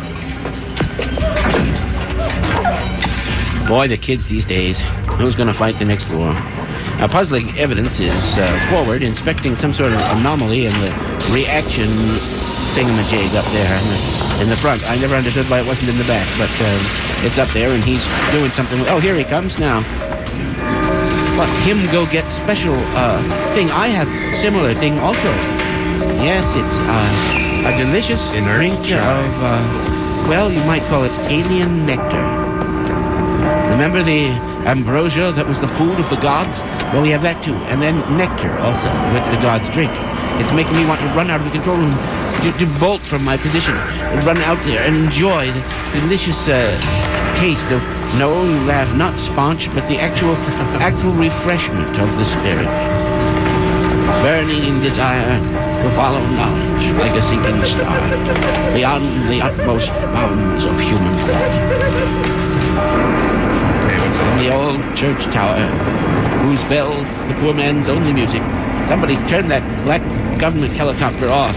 Boy, the kids these days. Who's going to fight the next war? Now, puzzling evidence is forward, inspecting some sort of anomaly in the reaction thingamajig up there in the front. I never understood why it wasn't in the back, but it's up there, and he's doing something. Oh, here he comes now. What, him go get special thing. I have similar thing also. Yes, it's a delicious drink of, you might call it alien nectar. Remember the ambrosia that was the food of the gods? Well, we have that too. And then nectar also, which the gods drink. It's making me want to run out of the control room, to bolt from my position, and run out there and enjoy the delicious taste of, no, you laugh, not sponge, but the actual refreshment of the spirit. Burning in desire to follow knowledge like a sinking star, beyond the utmost bounds of human thought. From the old church tower, whose bells, the poor man's only music, somebody turned that black government helicopter off.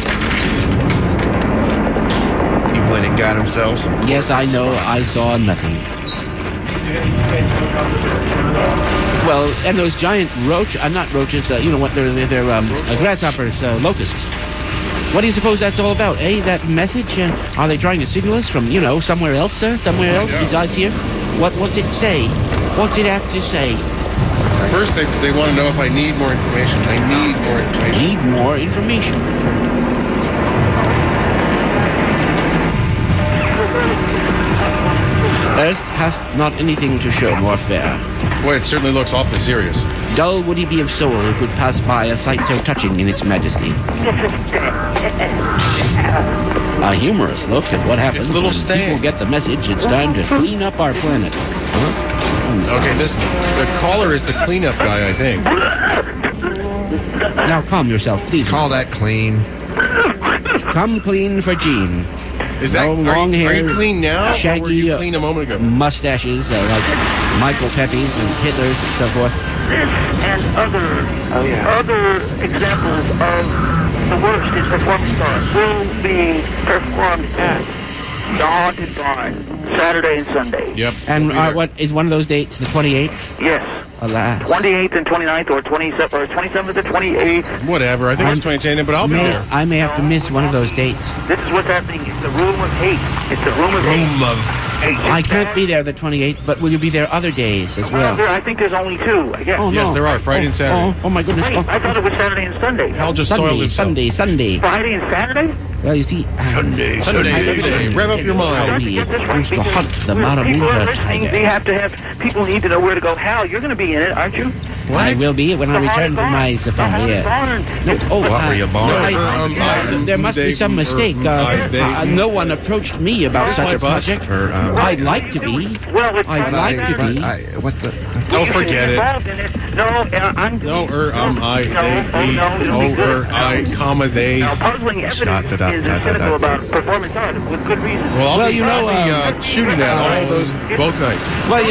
He went and got himself some... Yes, I know, I saw nothing. Well, and those giant not roaches, you know what, they're grasshoppers, locusts. What do you suppose that's all about, eh? That message? Are they trying to signal us from, somewhere else, sir? Somewhere else besides here? What's it say? What's it have to say? First, they want to know if I need more information. I need more information. Need more information. Earth hath not anything to show more fair. Boy, it certainly looks awfully serious. Dull would he be of soul who could pass by a sight so touching in its majesty. A humorous look at what happens it's a little when Stan. People get the message it's time to clean up our planet. Huh? Okay, the caller is the cleanup guy, I think. Now calm yourself, please. Call that clean. Come clean for Gene. Is that long hair? Are you clean now? Shaggy, or were you clean a moment ago? Mustaches like Michael Pepe's and Hitler's and so forth. This and other examples of the worst in performance art will be performed at the Haunted Barn Saturday and Sunday. Yep. And what is one of those dates? The 28th? Yes. Alas. 28th and 29th, or 27th, or 27th and 28th. Whatever. I think it's 28th, but I'll be there. I may have to miss one of those dates. This is what's happening. It's the room of hate. It's the room of hate. I can't be there the 28th, but will you be there other days as well? I think there's only two, I guess. Oh, yes, no. there are. Friday and Saturday. Oh my goodness. Wait, I thought it was Saturday and Sunday. Hal just soiled himself. Sunday. Friday and Saturday? Well, you see... Sunday. Rev up your mind. He used to hunt the Maramuta tiger. People need to know where to go. Hal, you're going to be in it, aren't you? What? I will be when I return from my safari. What were you born? There must be some mistake. No one approached me about such a project. I'd like to be. I'd like to be. What the? Don't forget it. They. Now, puzzling evidence is cynical about performance art with good reason. Well, I'll be shooting that both nights. Well,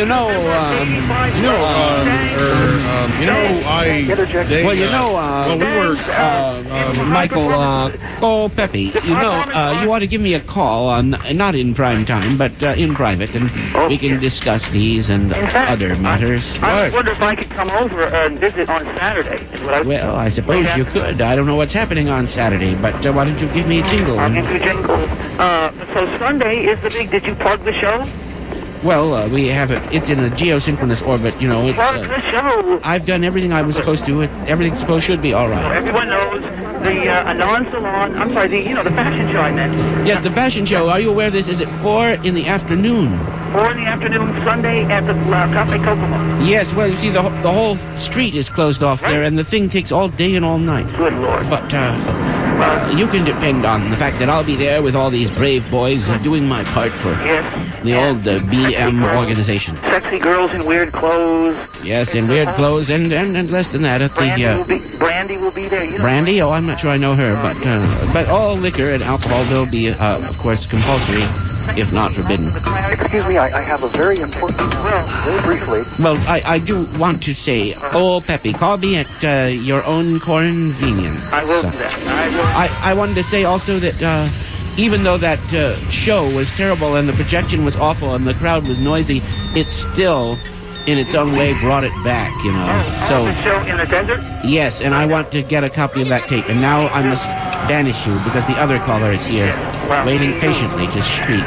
Michael Pepe, you ought to give me a call not in prime time, but in private, and we can discuss these and other matters. I wonder if I could come over and visit on Saturday. Well, I suppose you could. I don't know what's happening on Saturday, but why don't you give me a jingle? I'll give you a jingle. So Sunday is the big... Did you plug the show? Well, we have it. It's in a geosynchronous orbit, It's, plug the show. I've done everything I was supposed to. Everything should be all right. So everyone knows the Anon Salon. I'm sorry, the fashion show I meant. Yes, the fashion show. Are you aware of this? Is at 4 in the afternoon? 4 in the afternoon, Sunday at the Cafe Kokomo. Yes, well, you see, the whole street is closed off there, and the thing takes all day and all night. Good Lord. But, you can depend on the fact that I'll be there with all these brave boys doing my part for the old BM organization. Sexy girls in weird clothes. Yes, in weird clothes, and less than that at Brandy will be there. Brandy? Oh, I'm not sure I know her, but all liquor and alcohol will be, of course, compulsory, if not forbidden. Excuse me, I have a very important... very briefly... Well, I do want to say, Pepe, call me at your own convenience. I will do that. I wanted to say also that even though that show was terrible and the projection was awful and the crowd was noisy, it still, in its own way, brought it back, The show in the desert? Yes, and I want to get a copy of that tape. And now I must banish you because the other caller is here, waiting patiently to speak.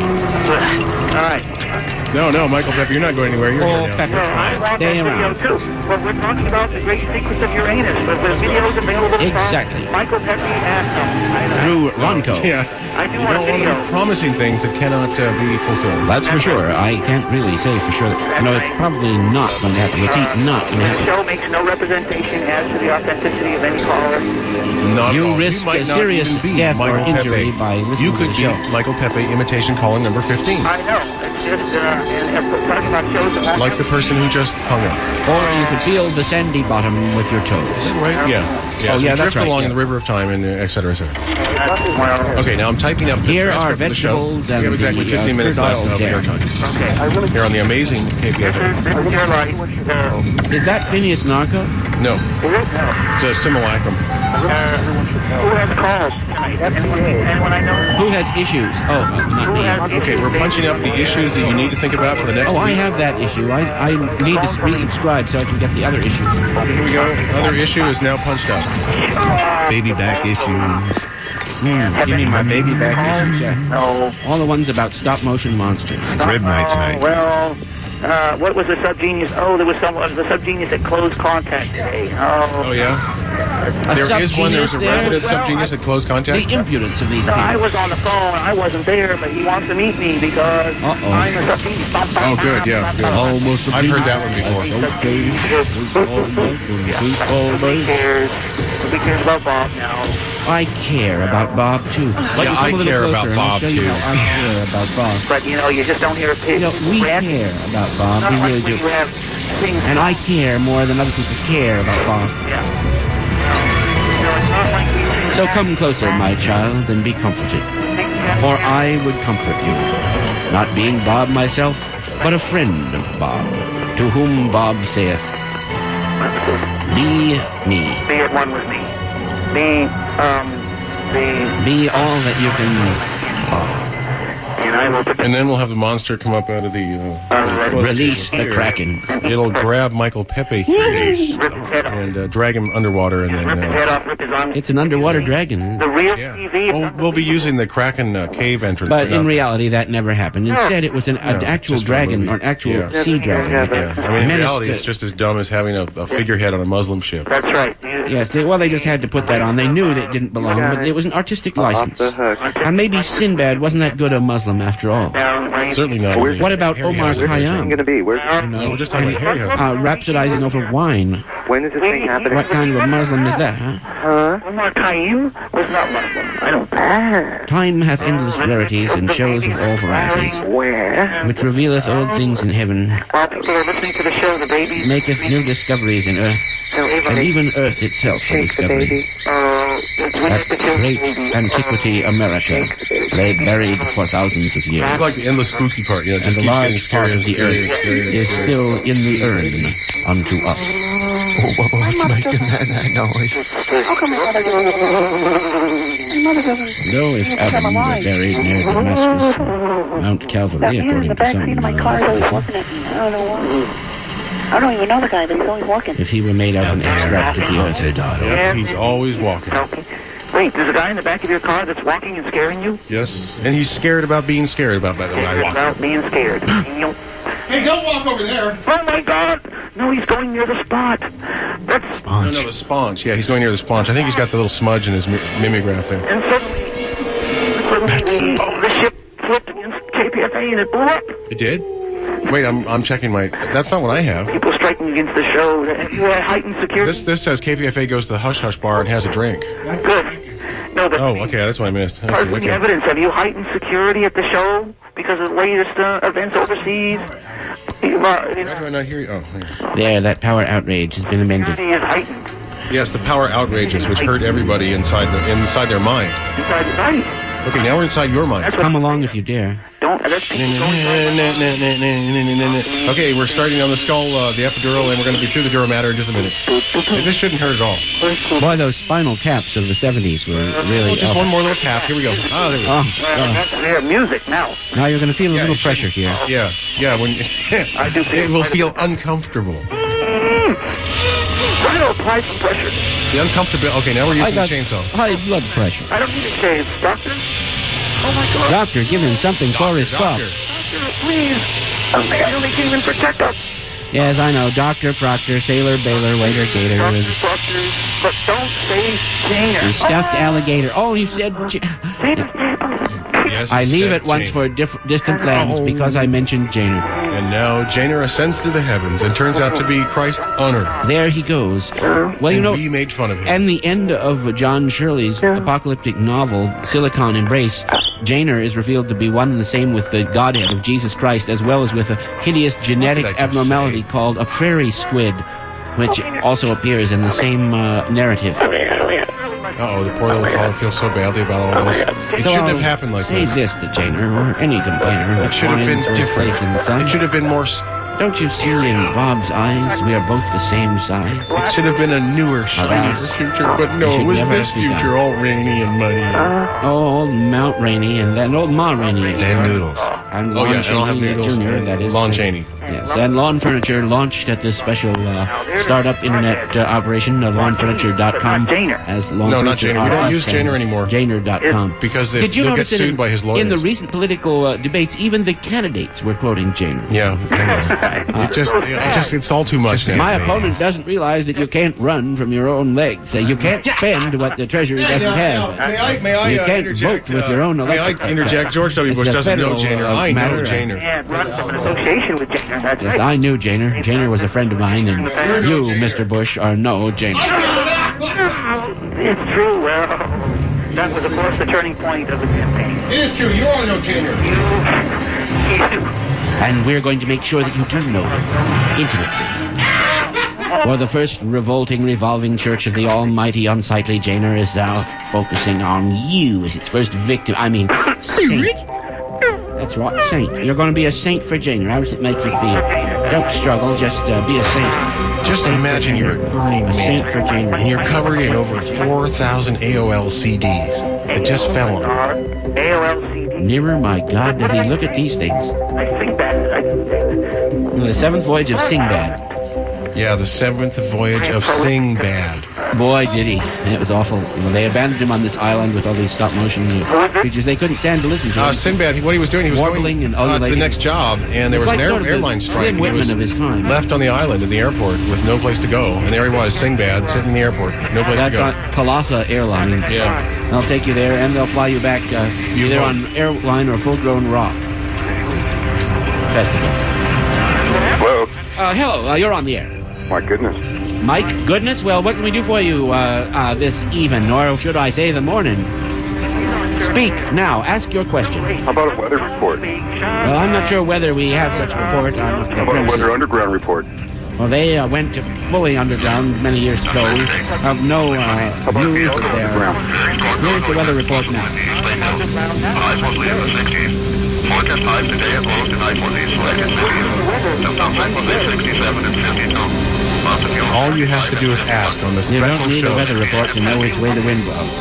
All right. No, Michael Pepe, you're not going anywhere. You're here now. Stay around. Too. Well, we're talking about the great secrets of Uranus. The videos available exactly. Michael Pepe and through Ronco. Yeah. I do you don't want to be promising things that cannot be fulfilled. That's for sure. I can't really say for sure. It's probably not going to happen. It's not going to happen. The show makes no representation as to the authenticity of any caller. You risk a serious death or injury by listening to the show. You could be Michael Pepe imitation calling number 15. I know. just talking about shows that Like the person who just hung up. Or you could feel the sandy bottom with your toes. Is that right? Yeah. Oh, so yeah, we that's drift right. along yeah. in the river of time, and et cetera, et cetera. Okay, now I'm typing up the Here are transcript of the show. vegetables We have and exactly the, 15 minutes left crude of oil air jam. time. Here on the amazing KPFA. This is your life. Is that Phineas Narco? No. Is it? No. It's a simulacrum. Who has calls tonight? Anyone I know? Who has issues? Oh, not me. Okay, we're punching up the issues that you need to think about for the next Oh, I week. have that issue. I need to resubscribe so I can get the other issues. Here we go. Another issue is now punched up. Baby back issues. You mean my baby back issues? Yeah. No. All the ones about stop motion monsters. It's rib night tonight. Well, what was the Subgenius? Oh, there was the Subgenius at Close Contact today. Oh, yeah? There is one. There was a resident Subgenius at Close Contact. The impudence of these No, people. I was on the phone. I wasn't there, but he wants to meet me because I'm a Subgenius. Oh, good, yeah, good. I've heard that one before. Who cares about Bob now? I care about Bob, too. But Yeah, you come I a little care closer about and I'll Bob, show you too. how I care about Bob. But, you just don't hear a pig. We care about Bob. Not We like really when do. you have things. And I care more than other people care about Bob. Yeah. It's not like we So come closer, my child, and be comforted. For I would comfort you, not being Bob myself, but a friend of Bob, to whom Bob saith, be me. Be at one with me. Be all that you can and I will And then we'll have the monster come up out of the... release the Kraken. It'll grab Michael Pepe and drag him underwater, and then... head off, rip his arm. It's an underwater dragon. The real TV. Oh, we'll be using the Kraken cave entrance. But in not- reality, that never happened. Instead, it was an actual just for a dragon, movie. or an actual Yeah. sea dragon. Yeah. I mean, in Menaced reality, to- it's just as dumb as having a figurehead on a Muslim ship. That's right. Yes, they just had to put that on. They knew that it didn't belong, but it was an artistic license. And maybe Sinbad wasn't that good a Muslim after all. Certainly not. What about Omar Khayyam? going to be? Where's No, we're just talking about Harryhausen. Rhapsodizing over wine. When is this thing happening? What kind of a Muslim is that, huh? Omar Khayyam was not Muslim. I don't. Time hath endless rarities and shows of all varieties, Where? which revealeth old things in heaven, While people are listening to the show, the baby. maketh new discoveries in earth, and even earth itself a discovery. That great antiquity America lay buried for thousands of years. It's like the endless spooky part, just And a keeps getting large part scarier of and the scarier earth and scarier. is still in the urn unto us. What's making that noise? Though if Adam were buried near Damascus, Mount Calvary, according to some, I don't even know the guy, but he's always walking. if he were made out of an extract of the earth, Yep, he's always walking. Wait, there's a guy in the back of your car that's walking and scaring you? Yes, and he's scared about being scared about by the guy walking. About being scared. Hey, don't walk over there! Oh my God! No, he's going near the spot. That's No, the sponge. Yeah, he's going near the sponge. I think he's got the little smudge in his mimeograph there. and suddenly the ship flipped against KPFA and it blew up. It did? Wait, I'm checking my... That's not what I have. People striking against the show. You had heightened security. This says KPFA goes to the Hush Hush bar and has a drink. Good. No, but Oh, okay, that's what I missed. I see, the okay. evidence. Have you heightened security at the show because of the latest events overseas? Why do I not hear you? Oh, hang on. there, that power outrage has been amended. Security is heightened. Yes, the power outrages, which hurt everybody inside their mind. Inside the body. Okay, now we're inside your mind. Come along if you dare. Don't. That's Okay, we're starting on the skull, the epidural, and we're going to be through the dura mater in just a minute. Hey, this shouldn't hurt at all. Boy, those spinal taps of the 70s were really... Just one more little tap. Here we go. Ah, there we go. That's music now. Now you're going to feel a little pressure here. Yeah. When I do feel it will feel uncomfortable. Try to apply some pressure. The uncomfortability. Okay, now we're using the chainsaw. high blood pressure. I don't need a shave, doctor. Oh my God. Doctor, give him something for his cough. Doctor, please. A man only came in protect us. Yes, I know. Doctor, proctor, sailor, bailor, waiter, gator. Doctor, proctor, but don't say Janer. You stuffed alligator. Oh, you said... Yes, I he leave said it once Jane. for distant lands because I mentioned Janer. And now Janer ascends to the heavens and turns out to be Christ on earth. There he goes. Well, and we made fun of him. And the end of John Shirley's apocalyptic novel, Silicon Embrace, Janer is revealed to be one and the same with the Godhead of Jesus Christ, as well as with a hideous genetic abnormality called a prairie squid, which also appears in the same narrative. Uh-oh, the poor little caller feels so badly about all this. It shouldn't have happened like this. Say this to Janer, or any complainer. It should have been different. In the sun. It should have been more... Don't you see in Bob's eyes we are both the same size? It should have been a newer, shinier future, but no, it was this future, all rainy and muddy. Old Mount Rainy, and then old Ma Rainy. And Noodles. And Lon Lon Chaney Jr., that is. Lon Chaney. Yes, and Lawn Furniture launched at this special startup internet operation of lawnfurniture.com. As Lawn no, not Furniture Janer. We don't use Janer anymore. Janer.com. Because Did you they'll get notice sued by his lawyers. In the recent political debates, even the candidates were quoting Janer. Yeah, I know. It's all too much now. My opponent doesn't realize that you can't run from your own legs. You can't spend what the Treasury doesn't have. May I you can't interject? vote with your own electric. May I interject? George W. Bush doesn't know Janer. I know Janer. Yeah, run from an association with Janer. That's Yes, I knew Janer. Janer was a friend of mine, and you, Mr. Bush, are no Janer. It's true. Well, that was, of course, the turning point of the campaign. It is true. You are no Janer. And we're going to make sure that you do know intimately. For the first revolting, revolving church of the almighty, unsightly Janer is now focusing on you as its first victim. I mean, saint. That's right, saint. You're going to be a saint for Janer. How does it make you feel? Don't struggle, just be a saint. Just imagine you're at Burning Man, saint for Janer. And you're covered in over 4,000 AOL CDs that just fell on. AOL CD. Nearer, my God, did he look at these things? I think that. The seventh voyage of Singbad. Yeah, the seventh voyage of Singbad. Boy, did he. And it was awful. They abandoned him on this island with all these stop-motion creatures. They couldn't stand to listen to him. Sinbad, what he was doing, he was warbling going and to the next job, and there was an airline strike. Slim Whitman of his time. Left on the island at the airport with no place to go. And there he was, Singbad, sitting in the airport, no place to go. That's on Palasa Airlines. Yeah. They'll take you there, and they'll fly you back either on airline or full-grown rock. Festival. Hello. Hello, you're on the air. My goodness. Mike, goodness, well, what can we do for you this even, or should I say the morning? Speak now. Ask your question. How about a weather report? Well, I'm not sure whether we have such a report. How about a weather underground report? Well, they went to fully underground many years ago. Of no news of their. Here's the weather report now. Highs mostly in the 60s. Forecast highs today as well as tonight for these selected cities. Sometimes high for the 67 and 52. All you have to do is ask on the special show. You don't need a weather report to know which way the wind blows.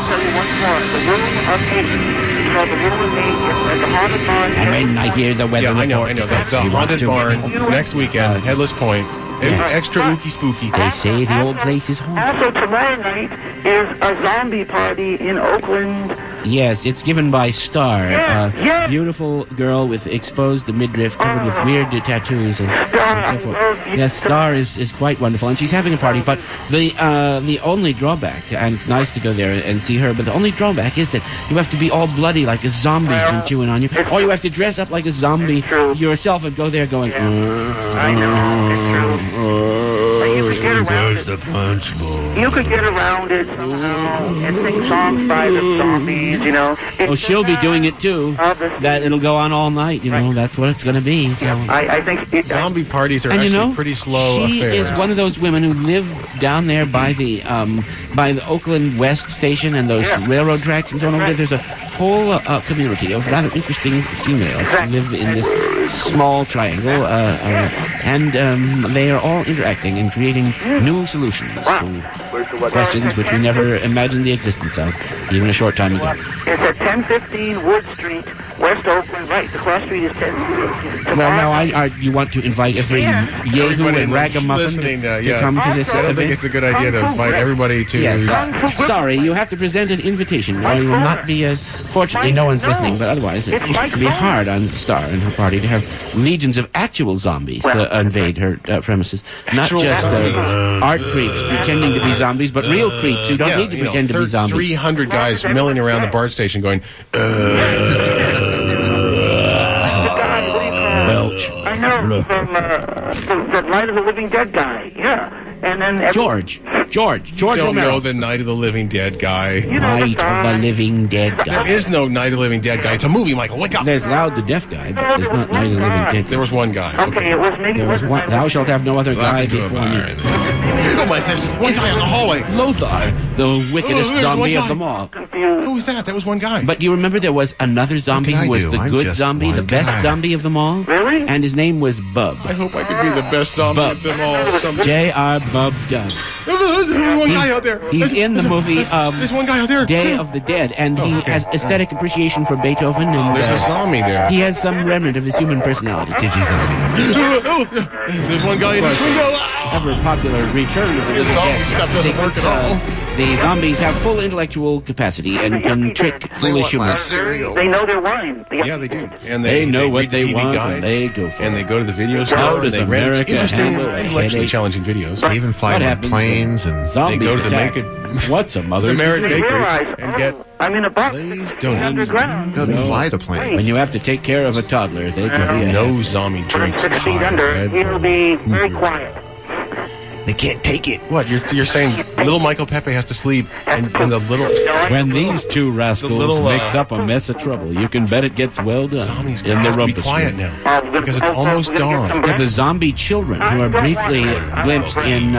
And when I hear the weather report... I know. That's a haunted barn next weekend, Headless Point. Extra ooky spooky. They say the old place is haunted. Also, tomorrow night is a zombie party in Oakland. Yes, it's given by Star, a beautiful girl with exposed midriff covered with weird tattoos and so forth. Yes, Star is quite wonderful, and she's having a party, but the only drawback, and it's nice to go there and see her, but the only drawback is that you have to be all bloody like a zombie chewing on you, or you have to dress up like a zombie yourself and go there going... I know, it's true. You could get around it somehow and sing songs by the zombies, you know. Oh, she'll be doing it too. That it'll go on all night, you know. That's what it's going to be. So I think zombie parties are actually pretty slow she affairs. Is one of those women who live down there by the Oakland West Station and those railroad tracks and so on over there. There's a whole community of rather interesting females who live in this small triangle, and they are all interacting and creating new solutions to questions which we never imagined the existence of, even a short time ago. It's at 1015 Wood Street, West Oakland, right. The cross street is 10. Well, now, you want to invite every Yahoo and Ragamuffin to come to this I don't event? think it's a good idea to invite everybody to... Yes, sorry, you have to present an invitation, or you will not be... fortunately, no one's listening, but otherwise it would be hard on Star and her party to have legions of actual zombies invade her premises. Not just art creeps pretending to be zombies, but real creeps who don't need to pretend to be zombies. 300 guys milling around the BART station going... Belch. George. I know, from the Night of the Living Dead guy, yeah. And then George don't Romero. know the Night of the Living Dead guy. Night of the Living Dead guy. There is no Night of the Living Dead guy. It's a movie, Michael. Wake up. There's Loud the Deaf guy, but there's not Night of the Living Dead guy. There was one guy. Okay, it was maybe There was one. Thou shalt have no other guy before me. Oh my, there's one guy on the hallway. Lothar, the wickedest there's one zombie guy. of them all. Who was that? That was one guy. But do you remember there was another zombie who was the good zombie, the best zombie of them all? Really? And his name was Bub. I hope I could be the best zombie Bub. of them all. J.R. Bub Dubs. There's one guy out there. He's in the movie There's one guy out there. Day of the Dead, and he has aesthetic appreciation for Beethoven. And, There's a zombie there. He has some remnant of his human personality. There's one guy in this window. Ever popular Return of the This Living zombie Dead. stuff doesn't work at all. The zombies have full intellectual capacity and can trick foolish humans. They know their wine. Yeah, they do. And They know what read the they TV want guide, and they go for and it. they go to the video How store and does they rent America interesting, handle a intellectually headache? challenging videos. They even fly What on happens planes and Zombies They go to the attack. Naked What's a mother the to Merritt do? Bakery and get I'm in a box glazed donuts. underground. no, they fly the plane. When you have to take care of a toddler, they can be a No zombie drinks 6 feet under. Tide. He'll be very quiet. They can't take it. What? You're saying little Michael Pepe has to sleep and the little When these two rascals little, mix up a mess of trouble, you can bet it gets well done zombies in the have to be rumpus quiet room. now because it's almost dawn. Yeah, the zombie children who are briefly glimpsed in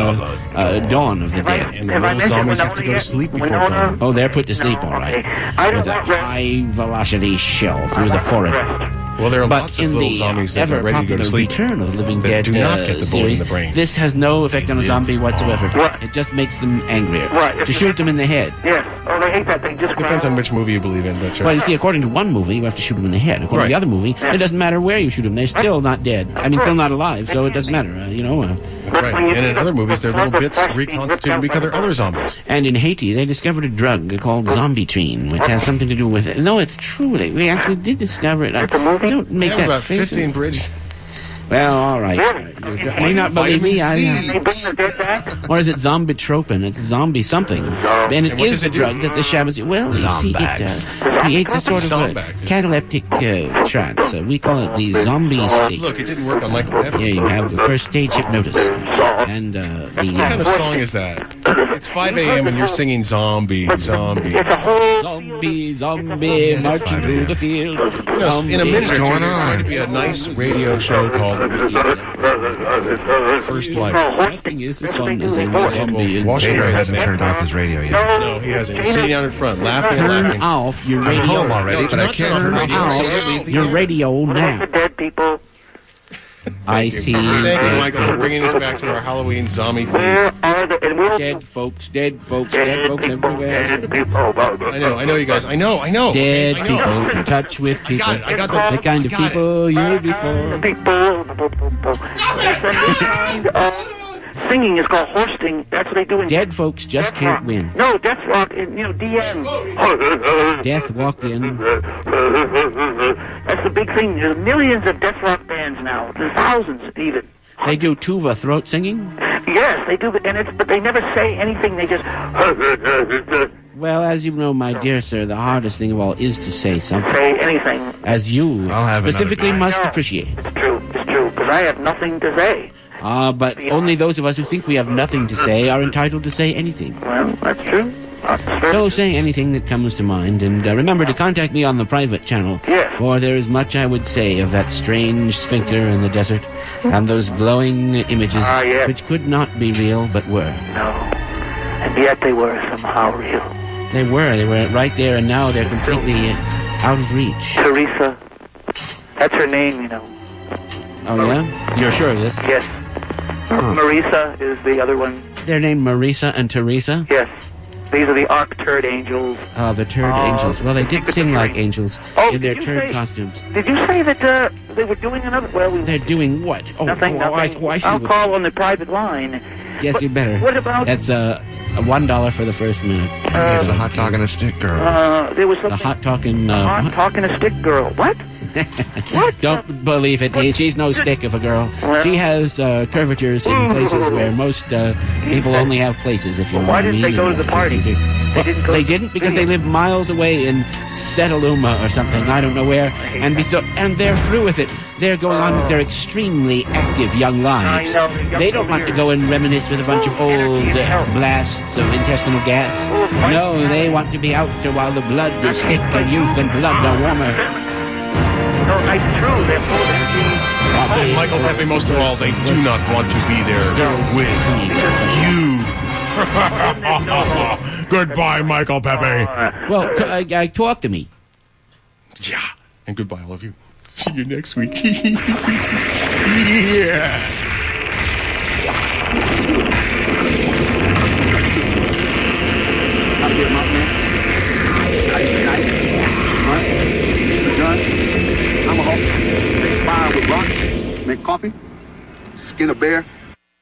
Dawn of the Dead. And the little zombies have to go to sleep before dawn. Oh, they're put to sleep all right. With a high-velocity shell through the forehead. Well, there are But lots of in little the zombies that are ever ready to go to popular sleep Return of the Living that Dead do not get the bullet in series, the brain. this has no effect on a They zombie live. whatsoever. Right. It just makes them angrier. Right. To shoot them in the head. Yes. Oh, they hate that thing. Just Depends on which movie you believe in, but Well, you see, according to one movie, you have to shoot them in the head. According to the other movie, it doesn't matter where you shoot them; they're still not dead. I mean, still not alive, so it doesn't matter. right. And in other movies, they're little bits reconstituted because they're other zombies. And in Haiti, they discovered a drug called Zombitrine, which has something to do with it. No, it's true. They actually did discover it. Don't make They have that about face. 15 bridges. Well, all right. You may not believe me. They bring the dead back. Or is it zombitropin? It's zombie something. And it And what is does the it do? drug that the shamans... Well, you see, it creates a sort of Zombax. cataleptic trance. We call it the zombie state. Look, it didn't work on Michael Pepe. Yeah, you have the first stage hypnosis. And What kind of song is that? It's 5 a.m. and you're singing zombie, zombie. Zombie, zombie, marching through the field. You know, in a minute or two, there's going to be a nice radio show called First Light. Nothing is as fun as a zombie. Pedro hasn't turned off his radio yet. No, he hasn't. He's sitting down in front, laughing and Turn laughing. off your I'm radio. home already, but I can't turn off off your radio now. Dead people. I see. Thank you, Michael, for bringing us back to our Halloween zombie theme. Where are the... And we'll... Dead folks everywhere. I know, you guys. I know. Dead I know. people in touch with people. I got the kind of people you'll be for. Singing is called horsting. That's what they do in... Dead folks just can't win. No, Death Rock, DN. Death walked in. That's the big thing. There's millions of Death Rock bands now. There's thousands, even. They do tuba throat singing? Yes, they do, but they never say anything. They just... Well, as you know, my dear sir, the hardest thing of all is to say something. Say anything. As you I'll have specifically another must appreciate. It's true, because I have nothing to say. But only those of us who think we have nothing to say are entitled to say anything. Well, that's true. So say anything that comes to mind, and remember to contact me on the private channel. Yes. For there is much I would say of that strange sphincter in the desert, and those glowing images yes. which could not be real but were. No. And yet they were somehow real. They were right there, and now they're completely out of reach. Teresa. That's her name, Oh, yeah? You're sure of this? Yes. Marisa is the other one. They're named Marisa and Teresa? Yes. These are the Ark Turd Angels. Oh, the Turd Angels. Well, they did sing like angels in their did you turd say- costumes. Did you say that they were doing another... Well, They're doing what? Oh, nothing. I see I'll what- call on the private line. Yes, you better. What about... That's $1 for the first minute. It's the hot dog and a stick girl. There was The something... hot talking... hot talking a stick girl. What? Don't believe it. She's no stick of a girl. Well- She has curvatures in places where most people only have places, if you know Why what I didn't mean. they go to the party? They didn't go... They didn't because they live miles away in Setaluma or something. I don't know where. And they're through with it. They're going on with their extremely active young lives. They don't want to go and reminisce with a bunch of old blasts of intestinal gas. No, they want to be out while the blood is thick and youth and blood are warmer. No, it's true. They're full of And Michael Pepe, most of all, they do not want to be there with you. Goodbye, Michael Pepe. Well, talk to me. Yeah, and goodbye, all of you. See you next week. Yeah.